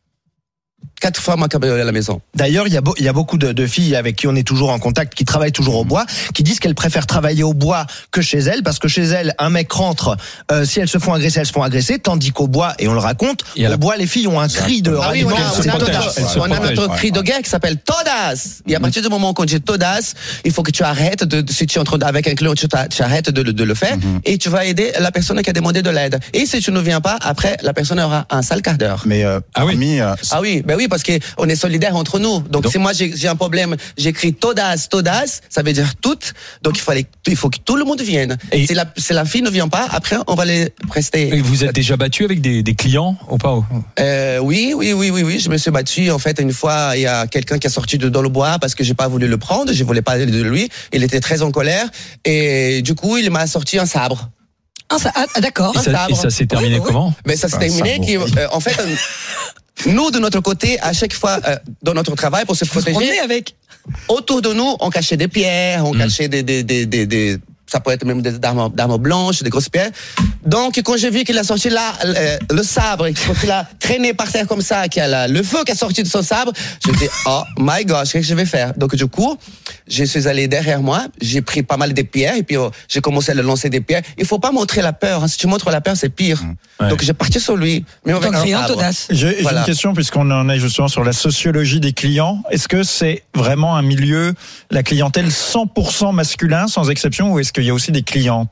Quatre fois, moi, cambriolé à la maison. D'ailleurs, il y a, beau- il y a beaucoup de, de filles avec qui on est toujours en contact, qui travaillent toujours au bois, qui disent qu'elles préfèrent travailler au bois que chez elles, parce que chez elles, un mec rentre, euh, si elles se font agresser, elles se font agresser, tandis qu'au bois, et on le raconte, Et à au la- bois, les filles ont un cri de Ah oui, on a, elles on se a protègent, notre, elles se on a protègent, notre ouais. cri de guerre qui s'appelle Todas. Et à partir du moment où on dit Todas, il faut que tu arrêtes de, si tu entres avec un client, tu, t'a- tu arrêtes de, le- de le faire et tu vas aider la personne qui a demandé de l'aide. Et si tu ne viens pas, après, la personne aura un sale quart d'heure. Mais euh, Ah oui. parmi, euh, Ah oui, ben oui, parce que on est solidaires entre nous. Donc, Donc- si moi j'ai, j'ai un problème, j'écris Todas, Todas, ça veut dire toutes. Donc il fallait, il faut que tout le monde vienne. Et- Et si la, si la fille ne vient pas, après on va les prester. Et vous êtes déjà battu avec des, des clients ou pas? Euh, oui, oui, oui, oui, oui. Je me suis battu. En fait, une fois, il y a quelqu'un qui est sorti de dans le bois parce que j'ai pas voulu le prendre. Je voulais pas aller de lui. Il était très en colère et du coup, il m'a sorti un sabre. Ah, ça- ah, d'accord. Et ça, sabre. et ça s'est terminé Oui, oui. comment? Mais ça s'est Un terminé. sabre. Qui, euh, en fait, euh, nous de notre côté, à chaque fois euh, dans notre travail pour se Vous protéger, promenez avec. autour de nous, on cachait des pierres, on Mm. cachait des, des, des, des, des- ça peut être même des armes, d'armes blanches, des grosses pierres. Donc, quand j'ai vu qu'il a sorti là, euh, le sabre, et quand il a traîné par terre comme ça, qu'il y a la- le feu qui a sorti de son sabre, je me dis, oh my gosh, qu'est-ce que je vais faire? Donc, du coup, je suis allé derrière moi, j'ai pris pas mal de pierres, et puis oh, j'ai commencé à le lancer des pierres. Il faut pas montrer la peur, hein. Si tu montres la peur, c'est pire. Ouais. Donc, j'ai parti sur lui. Mais avec Donc, un criant sabre. audace. J'ai j'ai Voilà. une question puisqu'on en est justement sur la sociologie des clients. Est-ce que c'est vraiment un milieu, la clientèle cent pour cent masculin sans exception, ou est-ce qu'il y a aussi des clientes?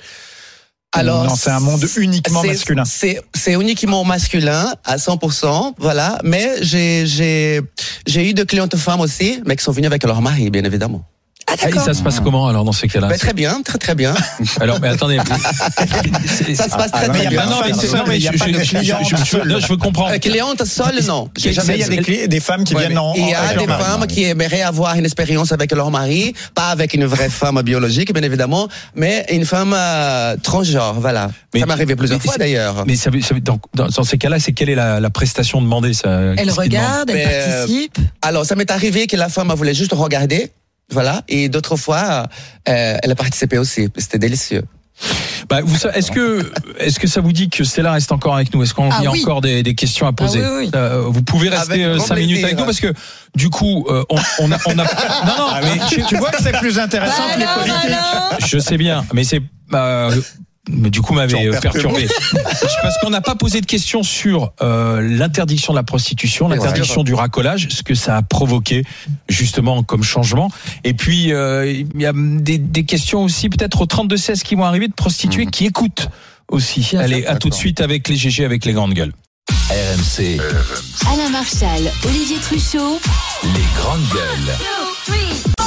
Alors, Non, c'est un monde uniquement c'est- masculin. C'est, c'est uniquement masculin à cent pour cent, voilà. Mais j'ai, j'ai, j'ai eu de clientes femmes aussi, mais qui sont venues avec leur mari, bien évidemment. Ah, Ah, et d'accord. ça se passe comment alors dans ces cas-là? Ben, très bien, très très bien. Alors, mais attendez. Ça se passe très Ah, très mais bien. y a non, mais c'est- non, mais il y a je- pas de je- je- cliente je- je- seule. non, je veux comprendre. Euh, cliente seule, non. J'ai Mais jamais il y a des, cli- des femmes qui Ouais, viennent mais en. il y en- a avec des leur mari. femmes qui aimeraient avoir une expérience avec leur mari, pas avec une vraie femme biologique, bien évidemment, mais une femme euh, transgenre, voilà. Mais- ça m'est arrivé plusieurs mais fois c'est- d'ailleurs. Mais ça, veut- ça veut- dans, dans, dans ces cas-là, c'est quelle est la, la prestation demandée ça, Elle qu'est-ce qu'ils regarde, elle Mais, euh, participe. Alors, ça m'est arrivé que la femme elle voulait juste regarder, voilà, et d'autres fois, euh, elle a participé aussi. C'était délicieux. demandent Bah, vous, sa- est-ce que, est-ce que ça vous dit que Stella reste encore avec nous? Est-ce qu'on Ah y a oui. encore des, des questions à poser? Ah oui, oui. Euh, vous pouvez rester Avec euh, grand cinq minutes plaisir. avec nous parce que du coup, euh, on, on a, on a, non, non, mais Tu, tu vois que c'est plus intéressant que les Alors, politiques. alors je sais bien, mais c'est, euh, mais du coup, Tu m'avait en euh, perds perturbé. Parce qu'on n'a pas posé de questions sur euh, l'interdiction de la prostitution, Bien l'interdiction sûr. du racolage, ce que ça a provoqué justement comme changement. Et puis, euh, il y a des, des questions aussi peut-être au trente-deux seize qui vont arriver de prostituées Mhm. qui écoutent aussi. Bien Allez, sûr. à tout de D'accord. suite avec les G G, avec les grandes gueules. R M C, Alain Marchal, Olivier Truchot, les grandes gueules.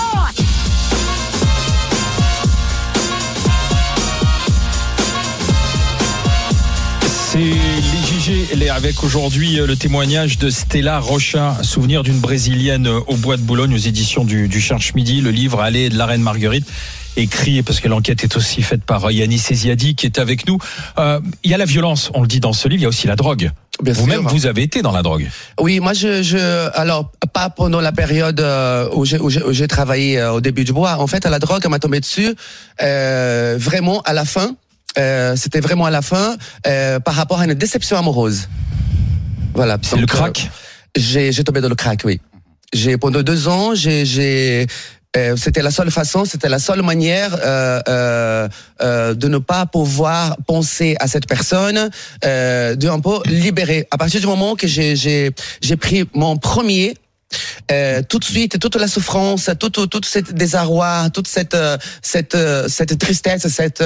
C'est les G G, les- avec aujourd'hui euh, le témoignage de Stella Rocha, souvenir d'une Brésilienne euh, au Bois de Boulogne aux éditions du, du Cherche Midi, le livre Allée de la Reine Marguerite, écrit parce que l'enquête est aussi faite par Yanis Eziadi qui est avec nous. Euh, Il y a la violence, on le dit dans ce livre, il y a aussi la drogue. Bien sûr. Vous-même, vous avez été dans la drogue. Oui, moi, je, je, alors, pas pendant la période euh, où j'ai, où j'ai, où j'ai travaillé euh, au début du bois. En fait, la drogue, elle m'a tombé dessus, euh, vraiment à la fin. Euh, c'était vraiment à la fin, euh, par rapport à une déception amoureuse. Voilà. C'est Donc, le crack. euh, j'ai, j'ai tombé dans le crack, oui. J'ai, pendant deux ans, j'ai, j'ai, euh, c'était la seule façon, c'était la seule manière euh, euh, euh, de ne pas pouvoir penser à cette personne, euh, de un peu libérer. À partir du moment que j'ai j'ai j'ai pris mon premier. Euh, tout de suite, toute la souffrance, tout, tout, tout cette désarroi, toute cette, cette, cette tristesse, cette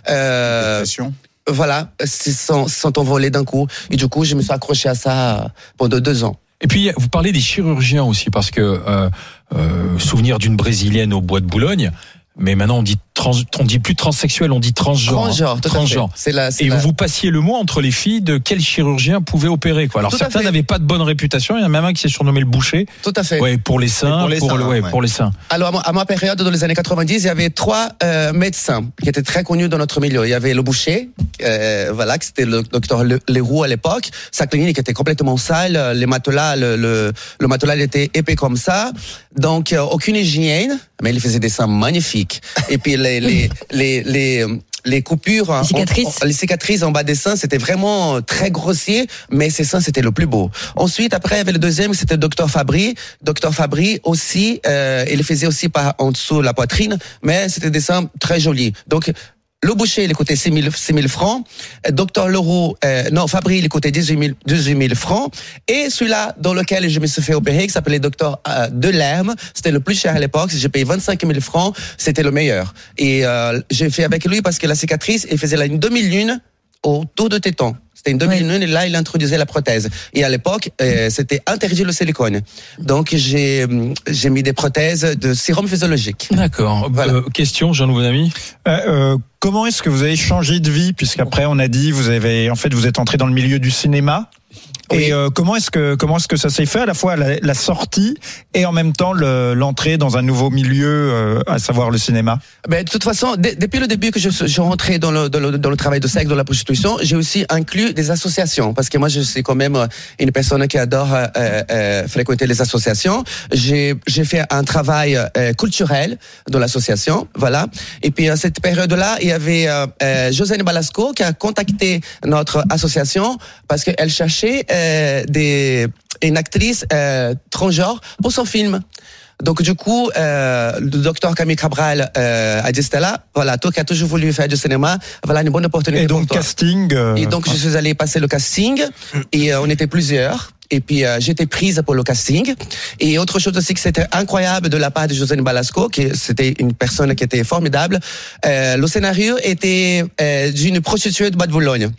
euh, Dépression. Voilà, se sont, sont envolés d'un coup. Et du coup, je me suis accroché à ça pendant deux ans. Et puis, vous parlez des chirurgiens aussi, parce que euh, euh, souvenir d'une Brésilienne au bois de Boulogne. Mais maintenant, on dit trans, on dit plus transsexuel, on dit transgenre. Transgenre, tout transgenre. à fait. C'est la, c'est et la... vous vous passiez le mot entre les filles de quel chirurgien pouvait opérer, quoi. Alors tout certains n'avaient pas de bonne réputation. Il y en a même un qui s'est surnommé le boucher. Tout à fait. Ouais, pour les seins, pour les pour, seins, le, ouais, ouais. pour les seins. Alors, à ma, à ma période, dans les années quatre-vingt-dix, il y avait trois euh, médecins qui étaient très connus dans notre milieu. Il y avait le boucher, euh, voilà, que c'était le docteur Leroux à l'époque. Sa clinique était complètement sale. Les matelas, le, le, le matelas il était épais comme ça. Donc, euh, aucune hygiène. Mais il faisait des seins magnifiques. Et puis, les, les, les, les, les coupures, les cicatrices. En, les cicatrices en bas des seins, c'était vraiment très grossier, mais ses seins, c'était le plus beau. Ensuite, après, il y avait le deuxième, c'était le docteur Fabry. docteur Fabry aussi, euh, il faisait aussi par en dessous la poitrine, mais c'était des seins très jolis. Donc, le boucher, il coûtait six mille francs. Docteur Leroux, euh, non, Fabry, il coûtait dix-huit mille francs. Et celui-là, dans lequel je me suis fait opérer, qui s'appelait Docteur euh, Delerme, c'était le plus cher à l'époque. J'ai payé vingt-cinq mille francs. C'était le meilleur. Et euh, j'ai fait avec lui parce que la cicatrice, il faisait là une demi-lune autour de téton. C'était une demi-lune oui. Et là, il introduisait la prothèse. Et à l'époque, euh, c'était interdit le silicone. Donc, j'ai j'ai mis des prothèses de sérum physiologique. D'accord. Voilà. Euh, question, Jean-Loup Bonamy. Euh, euh, comment est-ce que vous avez changé de vie, puisqu'après on a dit vous avez en fait vous êtes entré dans le milieu du cinéma. Oui. Et euh, comment est-ce que comment est-ce que ça s'est fait à la fois la, la sortie et en même temps le, l'entrée dans un nouveau milieu, euh, à savoir le cinéma? Ben de toute façon, d- depuis le début que je suis rentré dans le, dans le dans le travail de sexe, dans la prostitution, j'ai aussi inclus des associations parce que moi je suis quand même une personne qui adore euh, euh, fréquenter les associations. J'ai j'ai fait un travail euh, culturel dans l'association, voilà. Et puis à cette période-là, il y avait euh, euh, Josiane Balasco qui a contacté notre association parce qu'elle cherchait euh, des, une actrice euh, transgenre pour son film. Donc du coup, euh, le docteur Camille Cabral euh, a dit Stella, voilà, toi qui as toujours voulu faire du cinéma, voilà une bonne opportunité. Et donc pour toi. casting. Euh... Et donc je suis allé passer le casting et euh, on était plusieurs. Et puis euh, j'étais prise pour le casting. Et autre chose aussi que c'était incroyable de la part de Josiane Balasco, qui c'était une personne qui était formidable. Euh, le scénario était euh, d'une prostituée de Bois de Boulogne.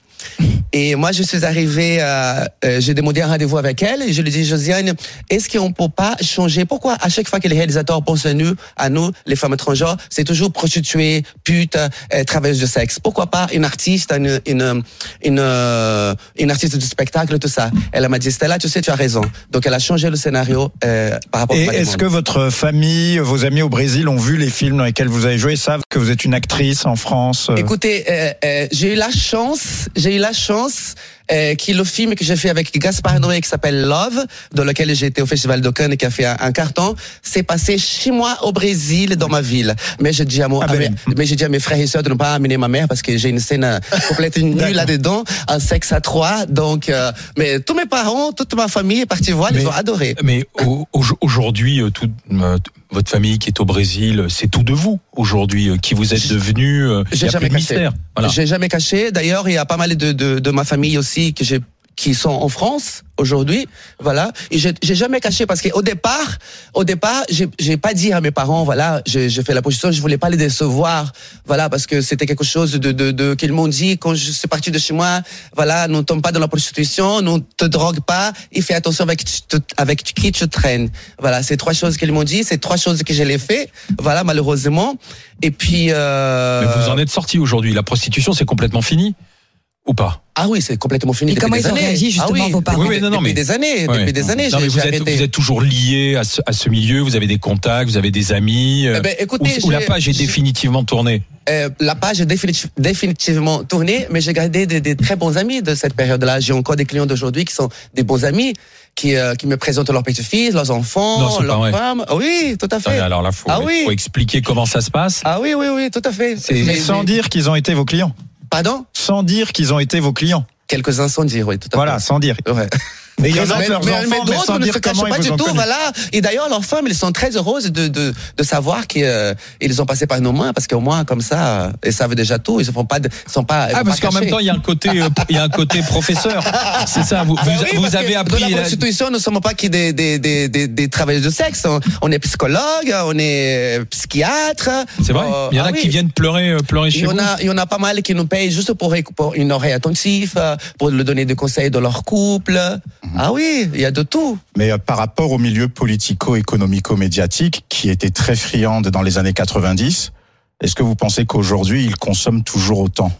Et moi, je suis arrivé, euh, euh, j'ai demandé un rendez-vous avec elle et je lui ai dit, Josiane, est-ce qu'on peut pas changer? Pourquoi à chaque fois que les réalisateurs pensent à nous, à nous, les femmes transgenres, c'est toujours prostituées, putes, euh, travailleuses de sexe? Pourquoi pas une artiste, une, une, une, euh, une artiste de spectacle, tout ça? Elle m'a dit, Stella, tu sais, tu as raison. Donc, elle a changé le scénario euh, par rapport et à. Et est-ce que votre famille, vos amis au Brésil ont vu les films dans lesquels vous avez joué, savent que vous êtes une actrice en France? Écoutez, euh, euh, j'ai eu la chance, j'ai eu la chance euh, qui est le film que j'ai fait avec Gaspard Noé qui s'appelle Love, dans lequel j'ai été au Festival de Cannes et qui a fait un, un carton. C'est passé six mois au Brésil, dans ma ville. Mais j'ai dit à, mon, ah, à mes, mais j'ai dit à mes frères et sœurs de ne pas amener ma mère parce que j'ai une scène complètement nulle là-dedans, un sexe à trois. Donc, euh, mais tous mes parents, toute ma famille est partie voir, ils ont adoré. Mais au, aujourd'hui, tout, euh, votre famille qui est au Brésil, c'est tout de vous aujourd'hui, euh, qui vous êtes devenu. Euh, j'ai jamais plus de caché. Mystère. Voilà. J'ai jamais caché. D'ailleurs, il y a pas mal de, de, de ma famille aussi que j'ai qui sont en France aujourd'hui, voilà. Et j'ai, j'ai jamais caché parce qu'au départ, au départ, j'ai, j'ai pas dit à mes parents, voilà, j'ai, j'ai fait la prostitution, je voulais pas les décevoir, voilà, parce que c'était quelque chose de, de, de qu'ils m'ont dit quand je suis parti de chez moi, voilà, ne tombe pas dans la prostitution, ne te drogue pas, et fais attention avec avec qui tu traînes, voilà, c'est trois choses qu'ils m'ont dit, c'est trois choses que je l'ai fait, voilà, malheureusement. Et puis. Euh... Mais vous en êtes sorti aujourd'hui. La prostitution, c'est complètement fini. Ou pas? Ah oui, c'est complètement fini. Et comment ils ont réagi justement ah oui, vos parents? Oui, oui, non, non, depuis mais... des années, ouais. depuis des années. Non, j'ai, mais vous, êtes, vous êtes toujours lié à ce, à ce milieu. Vous avez des contacts, vous avez des amis. Eh ben, écoutez, où, où la page est définitivement tournée. Euh, la page est définitiv- définitivement tournée, mais j'ai gardé des, des très bons amis de cette période-là. J'ai encore des clients d'aujourd'hui qui sont des bons amis, qui, euh, qui me présentent leurs petites-filles, leurs enfants, non, leurs femmes. Oui, tout à fait. Alors là, faut, ah, oui. faut expliquer comment ça se passe. Ah oui, oui, oui, tout à fait. Mais, mais sans dire qu'ils ont été vos clients. Pardon? Sans dire qu'ils ont été vos clients. Quelques-uns sans dire, oui, tout à voilà, fait. Voilà, sans dire. Ouais. Mais il y en a mais, leurs mais, enfants, mais mais d'autres sans ne dire se cachent comment pas ils du vous ont tout, connu. voilà. Et d'ailleurs, leurs femmes, elles sont très heureuses de, de, de savoir qu'ils euh, ils ont passé par nos mains, parce qu'au moins, comme ça, euh, elles savent déjà tout, ils ne font pas, de, sont pas, Ah, parce pas qu'en même cachés. temps, il y a un côté, euh, il y a un côté professeur. C'est ça, vous, Ben vous, oui, vous parce avez que appris. Dans la la- prostitution, nous ne sommes pas que des, des, des, des, des travailleurs de sexe. On, on est psychologue, on est psychiatre. C'est vrai. Euh, Il y en a ah qui oui. viennent pleurer, euh, pleurer Il chez y, en vous. a, il y en a pas mal qui nous payent juste pour, pour une oreille attentive, euh, pour leur donner des conseils de leur couple. Ah oui, il y a de tout. Mais euh, par rapport au milieu politico-économico-médiatique, qui était très friande dans les années quatre-vingt-dix, est-ce que vous pensez qu'aujourd'hui, ils consomment toujours autant?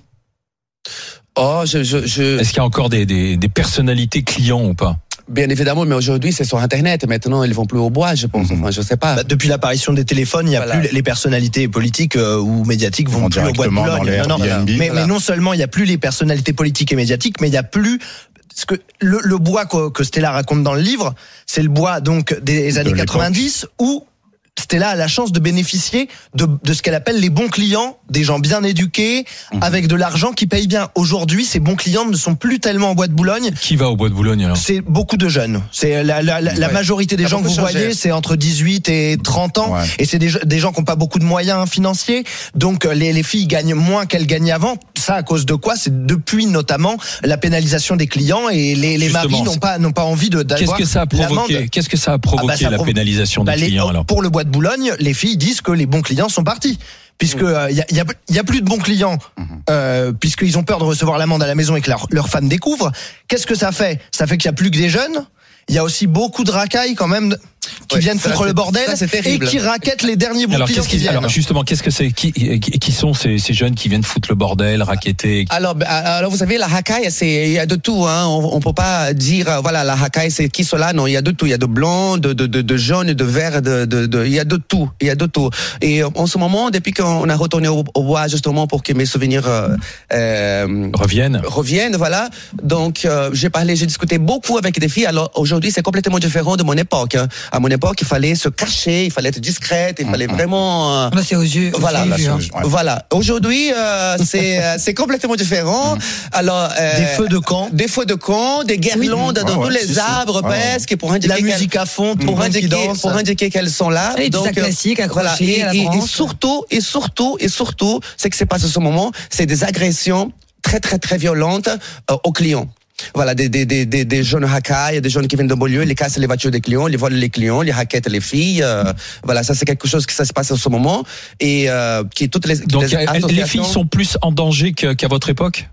Oh, je, je, je... Est-ce qu'il y a encore des, des, des personnalités clients ou pas? Bien évidemment, mais aujourd'hui, c'est sur Internet. Maintenant, ils vont plus au bois, je pense. Enfin, je sais pas. Bah, depuis l'apparition des téléphones, il n'y a Voilà. plus les personnalités politiques euh, ou médiatiques Ils vont vont plus au bois de directement dans Boulogne. les Non, non, Airbnb. mais, Voilà. mais non seulement il n'y a plus les personnalités politiques et médiatiques, mais il n'y a plus ce que le, le bois que, que Stella raconte dans le livre, c'est le bois donc des années l'époque. quatre-vingt-dix où Stella a la chance de bénéficier de, de ce qu'elle appelle les bons clients, des gens bien éduqués, Mhm. avec de l'argent qui paye bien. Aujourd'hui, ces bons clients ne sont plus tellement au bois de Boulogne. Qui va au bois de Boulogne alors? C'est beaucoup de jeunes. C'est la, la, la, la Ouais. majorité des Ça a gens que vous beaucoup changé. voyez, c'est entre dix-huit et trente ans. Ouais. Et c'est des, des gens qui n'ont pas beaucoup de moyens financiers. Donc euh, les, les filles gagnent moins qu'elles gagnaient avant. Ça à cause de quoi? C'est depuis notamment la pénalisation des clients et les, les Justement, maris n'ont c'est- pas n'ont pas envie de Qu'est-ce d'avoir que ça a provoqué? l'amende. Qu'est-ce que ça a provoqué, Ah bah, ça la provo- pénalisation Bah, des les- clients alors? Pour le bois de Boulogne, les filles disent que les bons clients sont partis. Puisque euh, il y, a, y, a, y a plus de bons clients, euh, puisqu'ils ont peur de recevoir l'amende à la maison et que leur, leur femme découvre. Qu'est-ce que ça fait? Ça fait qu'il y a plus que des jeunes. Il y a aussi beaucoup de racailles quand même qui Ouais, viennent ça, foutre c'est- le bordel ça, c'est et terrible. qui raquettent les derniers bons Alors, clients qu'est-ce qui qui, viennent. alors justement, qu'est-ce que c'est? Qui, qui, qui sont ces, ces jeunes qui viennent foutre le bordel, raqueter? Alors, ben, alors, vous savez, la racaille, c'est, il y a de tout, hein. On, on peut pas dire, euh, voilà, la racaille, c'est qui cela? Non, il y a de tout. Il y a de blanc, de, de, de, de jaune, de vert, de, de, de, il y a de tout. Il y a de tout. Et euh, en ce moment, depuis qu'on a retourné au, au bois, justement, pour que mes souvenirs, euh, euh, Reviennent. reviennent, voilà. Donc, euh, j'ai parlé, j'ai discuté beaucoup avec des filles. Alors, aujourd'hui, c'est complètement différent de mon époque, hein. À mon époque, il fallait se cacher, il fallait être discrète, il fallait vraiment, euh, Là, c'est aux yeux. aux Voilà, yeux là, vus, hein. c'est- ouais. voilà. Aujourd'hui, euh, c'est euh, c'est complètement différent. Alors euh, Des feux de camp, des feux de camp, des guirlandes Ouais, dans ouais, tous les si, si. arbres Ouais, ouais. presque pour indiquer la qu'elles- musique à fond, tout pour le monde qui indiquer danse. pour indiquer qu'elles sont là. Et du sac euh, classique accroché voilà. Et, à la et- et branche. surtout et surtout et surtout, c'est que c'est pas à ce moment, c'est des agressions très très très violentes euh, aux clients. Voilà, des, des, des, des, des jeunes racailles, des jeunes qui viennent de banlieue, ils cassent les voitures des clients, ils volent les clients, ils raquettent les filles. Euh, voilà, ça c'est quelque chose qui ça se passe en ce moment et euh, qui toutes les, Donc, les elles- les associations- filles sont plus en danger que- qu'à votre époque?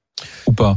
Ou pas?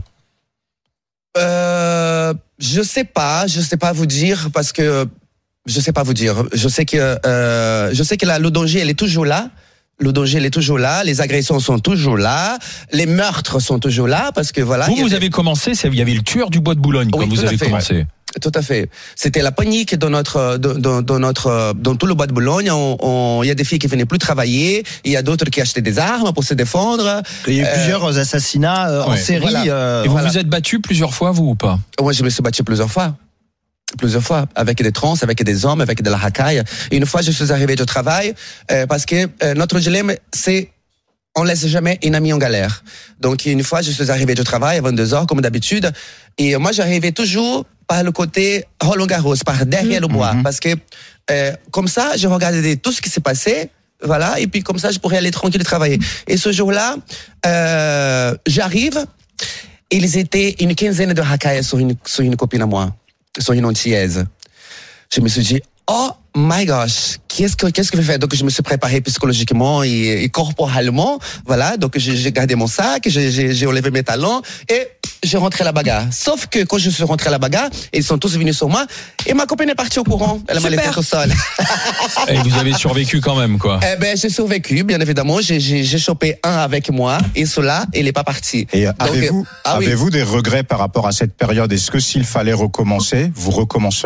Euh, je sais pas, je sais pas vous dire parce que je sais pas vous dire. Je sais que euh, je sais que la, le danger elle est toujours là. Le danger elle est toujours là. Les agressions sont toujours là. Les meurtres sont toujours là parce que voilà. Vous, il y a vous des- avez commencé, c'est- il y avait le tueur du bois de Boulogne Oui, quand vous tout à avez fait, commencé. Tout à fait. C'était la panique dans notre, dans, dans, dans notre, dans tout le bois de Boulogne. On, on- il y a des filles qui venaient plus travailler. Il y a d'autres qui achetaient des armes pour se défendre. Il y a eu Euh, plusieurs assassinats euh, en ouais, série. voilà. euh, Et vous voilà. vous êtes battu plusieurs fois, vous, ou pas? Moi, je me suis battu plusieurs fois. Plusieurs fois, avec des trans, avec des hommes, avec de la racaille. Et une fois, je suis arrivé du travail, euh, parce que euh, notre dilemme, c'est on laisse jamais une amie en galère. Donc, une fois, je suis arrivé du travail à vingt-deux heures, comme d'habitude. Et moi, j'arrivais toujours par le côté Roland Garros, par derrière le bois. Parce que, euh, comme ça, je regardais tout ce qui s'est passé. Voilà. Et puis, comme ça, je pourrais aller tranquille travailler. Et ce jour-là, euh, j'arrive. Ils étaient une quinzaine de racailles sur une, sur une copine à moi, sur une antillaise. Je me suis dit, oh my gosh, qu'est-ce que, qu'est-ce que je vais faire? Donc, je me suis préparé psychologiquement et, et corporellement. Voilà. Donc, j'ai, j'ai gardé mon sac, j'ai, j'ai, j'ai enlevé mes talons et j'ai rentré à la bagarre. Sauf que quand je suis rentré à la bagarre, ils sont tous venus sur moi et ma copine est partie au courant. Elle m'a laissé Super. au sol. Et vous avez survécu quand même, quoi. Eh ben, j'ai survécu, bien évidemment. J'ai, j'ai, j'ai chopé un avec moi et cela, il n'est pas parti. Et euh, Donc, avez-vous, ah oui. avez-vous des regrets par rapport à cette période? Est-ce que s'il fallait recommencer, vous recommenceriez?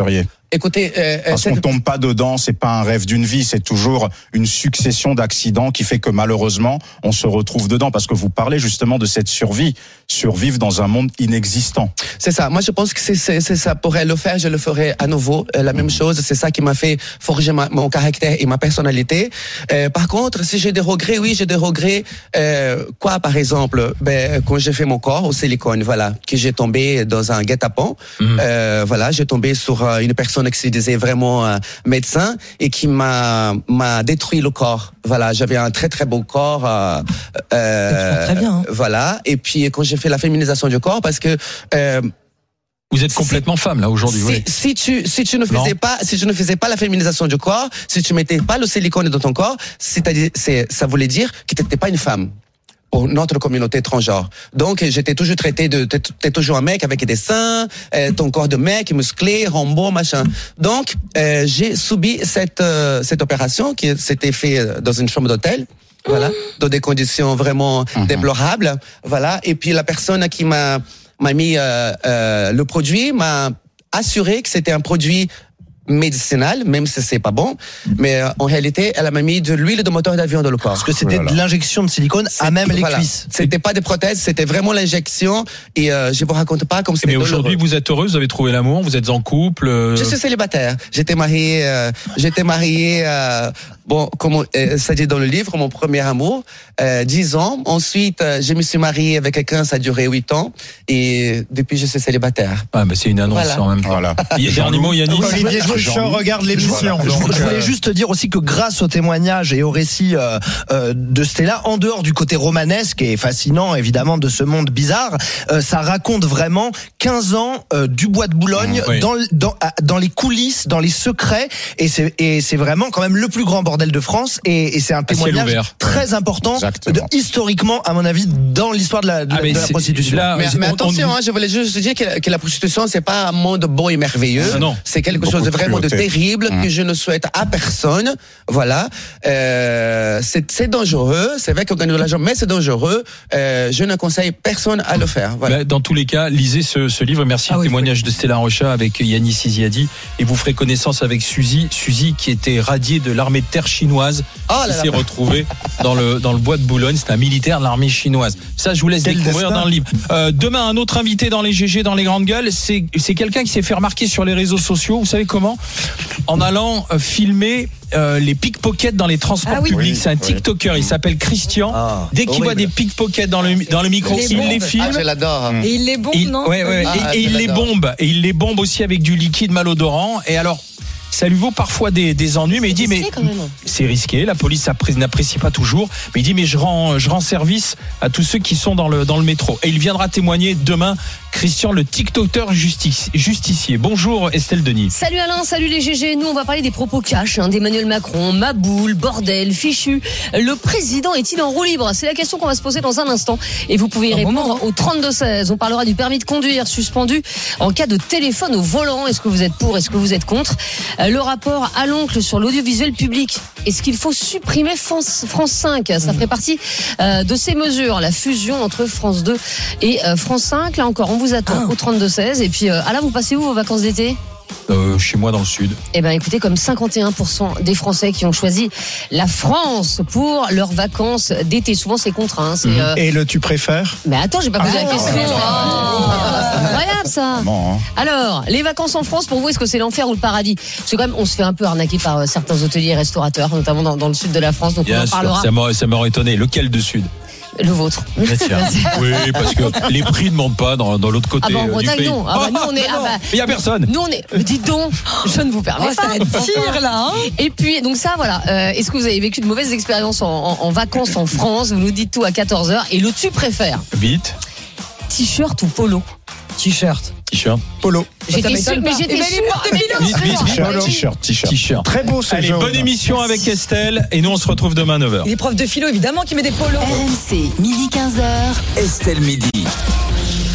Écoutez, euh, Parce cette- qu'on tombe pas dedans, c'est pas un rêve d'une vie, c'est toujours une succession d'accidents qui fait que malheureusement, on se retrouve dedans. Parce que vous parlez justement de cette survie, survivre dans un monde inexistant. c'est ça. Moi, je pense que c'est, c'est, c'est ça pourrait le faire, je le ferai à nouveau. Euh, la même chose, c'est ça qui m'a fait forger ma, mon caractère et ma personnalité. Euh, par contre, si j'ai des regrets, oui, j'ai des regrets. Euh, quoi, par exemple, ben, quand j'ai fait mon corps au silicone, voilà, que j'ai tombé dans un guet-apens. Mmh. Euh, voilà, j'ai tombé sur euh, une personne qui se disait vraiment euh, médecin et qui m'a m'a détruit le corps. Voilà, j'avais un très très beau corps. Euh, euh, Très bien, hein. Voilà, et puis quand j'ai fait la féminisation du corps, parce que euh, Vous êtes complètement femme là aujourd'hui. si, Oui. si tu si tu ne Non. faisais pas si tu ne faisais pas la féminisation du corps, si tu mettais pas le silicone dans ton corps, c'est-à-dire c'est ça voulait dire que tu n'étais pas une femme pour notre communauté transgenre. Donc j'étais toujours traité de t'es, t'es toujours un mec avec des seins, euh, ton corps de mec musclé, Rambo, machin. Donc euh, j'ai subi cette euh, cette opération qui s'était fait dans une chambre d'hôtel. Voilà, dans des conditions vraiment Mhm. déplorables. Voilà, et puis la personne qui m'a m'a mis euh, euh, le produit m'a assuré que c'était un produit médicinal, même si c'est pas bon, mais euh, en réalité, elle m'a mis de l'huile de moteur d'avion dans le corps. Parce que c'était Voilà. de l'injection de silicone à même les Voilà. cuisses. C'était pas des prothèses, c'était vraiment l'injection. Et euh, je vous raconte pas comme c'était Mais aujourd'hui, douloureux. vous êtes heureuse, vous avez trouvé l'amour, vous êtes en couple. euh, Je suis célibataire. J'étais marié. Euh, j'étais marié. Euh, bon, comme euh, ça dit dans le livre, mon premier amour, euh, dix ans. Ensuite, euh, je me suis marié avec quelqu'un, ça a duré huit ans. Et depuis, je suis célibataire. Ah, bah c'est une annonce Voilà. en même temps. Voilà. Il y a dernier mot, Yannick. Olivier Truchot regarde l'émission. Je, donc, je voulais euh, juste dire aussi que grâce au témoignage et au récit euh, euh, de Stella, en dehors du côté romanesque et fascinant évidemment de ce monde bizarre, euh, ça raconte vraiment quinze ans euh, du bois de Boulogne Mmh, oui. dans, dans, à- dans les coulisses, dans les secrets, et c'est, et c'est vraiment quand même le plus grand bordel de France, et, et c'est un ciel témoignage ouvert. très important, Exactement. de, historiquement à mon avis, dans l'histoire de la, de, Ah, mais de la c'est- prostitution. là, Mais, mais on- on- attention, hein, je voulais juste dire que, que la prostitution, c'est pas un monde beau et merveilleux. Ah, non. C'est quelque Beaucoup chose de de vraiment de cruauté. terrible Mmh. que je ne souhaite à personne. Voilà. Euh, c'est, c'est dangereux. C'est vrai qu'on gagne de l'argent, mais c'est dangereux. Euh, je ne conseille personne à le faire. Voilà. Bah, dans tous les cas, lisez ce, ce livre. Merci Ah au oui, témoignage de Stella Rocha avec Yannis Siziadi. Et vous ferez connaissance avec Suzy. Suzy qui était radiée de l'armée de terre chinoise. Oh qui là s'est là. retrouvée dans le, dans le bois de Boulogne. C'est un militaire de l'armée chinoise. Ça, je vous laisse Quel découvrir destin. dans le livre. Euh, demain, un autre invité dans les G G, dans les grandes gueules. C'est, c'est quelqu'un qui s'est fait remarquer sur les réseaux sociaux. Vous savez comment? En allant euh, filmer euh, les pickpockets dans les transports Ah oui. publics. Oui, c'est un oui. TikToker. Il s'appelle Christian. Ah, Dès qu'il horrible. voit des pickpockets dans le, dans le micro, Les il bombes. les filme. Ah, je l'adore. Et il les bombe, Il- non ouais, ouais, Ah, et, ah, et je il les l'adore. bombe, et il les bombe aussi avec du liquide malodorant. Et alors, ça lui vaut parfois des, des ennuis, mais il dit mais c'est risqué, la police appré- n'apprécie pas toujours, mais il dit mais je rends je rends service à tous ceux qui sont dans le dans le métro. Et il viendra témoigner demain, Christian, le TikToker justice, justicier. Bonjour Estelle Denis. Salut Alain, salut les G G. Nous, on va parler des propos cash hein, d'Emmanuel Macron. Ma boule, bordel, fichu. Le président est-il en roue libre? C'est la question qu'on va se poser dans un instant. Et vous pouvez y Un répondre moment. au trente-deux seize. On parlera du permis de conduire suspendu en cas de téléphone au volant. Est-ce que vous êtes pour? Est-ce que vous êtes contre? Euh, Le rapport à l'oncle sur l'audiovisuel public. Est-ce qu'il faut supprimer France, France cinq? Ça ferait partie euh, de ces mesures. La fusion entre France deux et euh, France cinq. Là encore, on vous attend Ah. au trente-deux seize. Et puis, euh, Alain, vous passez où vos vacances d'été? Euh, chez moi dans le sud. Eh ben, écoutez, comme cinquante et un pour cent des Français qui ont choisi la France pour leurs vacances d'été. Souvent, c'est contraint. Hein, c'est, euh, Et le tu préfères? Mais attends, j'ai pas posé la question. Oh, incroyable ça. Vraiment, hein. Alors, les vacances en France, pour vous, est-ce que c'est l'enfer ou le paradis? Parce que quand même, on se fait un peu arnaquer par euh, certains hôteliers et restaurateurs, notamment dans, dans le sud de la France. Donc, on Bien en sûr, parlera. ça m'aurait, ça m'aurait étonné. Lequel de sud? Le vôtre. Bien sûr. Oui, parce que les prix ne montent pas dans, dans l'autre côté. Ah bah en euh, du Bretagne, pays. non. Ah bah, nous, on est. Mais ah non, bah, mais il y a personne. Nous, on est. Mais dites donc, je ne vous permets Oh, pas. ça tire là, hein. Et puis, donc ça, voilà. Euh, est-ce que vous avez vécu de mauvaises expériences en, en- en vacances en France? Vous nous dites tout à quatorze heures. Et le tu préfères, Vite. t-shirt ou polo? T-shirt. T-shirt. Polo. J'étais m'étonne sûre, mais pas. j'étais Eh ben, sûre. les portes de Milan. Vite, vite, vite. T-shirt, t-shirt, t-shirt. T-shirt. Très beau ce Allez, jaune. bonne émission avec Estelle. Et nous, on se retrouve demain à neuf heures. Les profs de philo, évidemment, qui met des polos. R M C, midi quinze heures. Estelle Midi.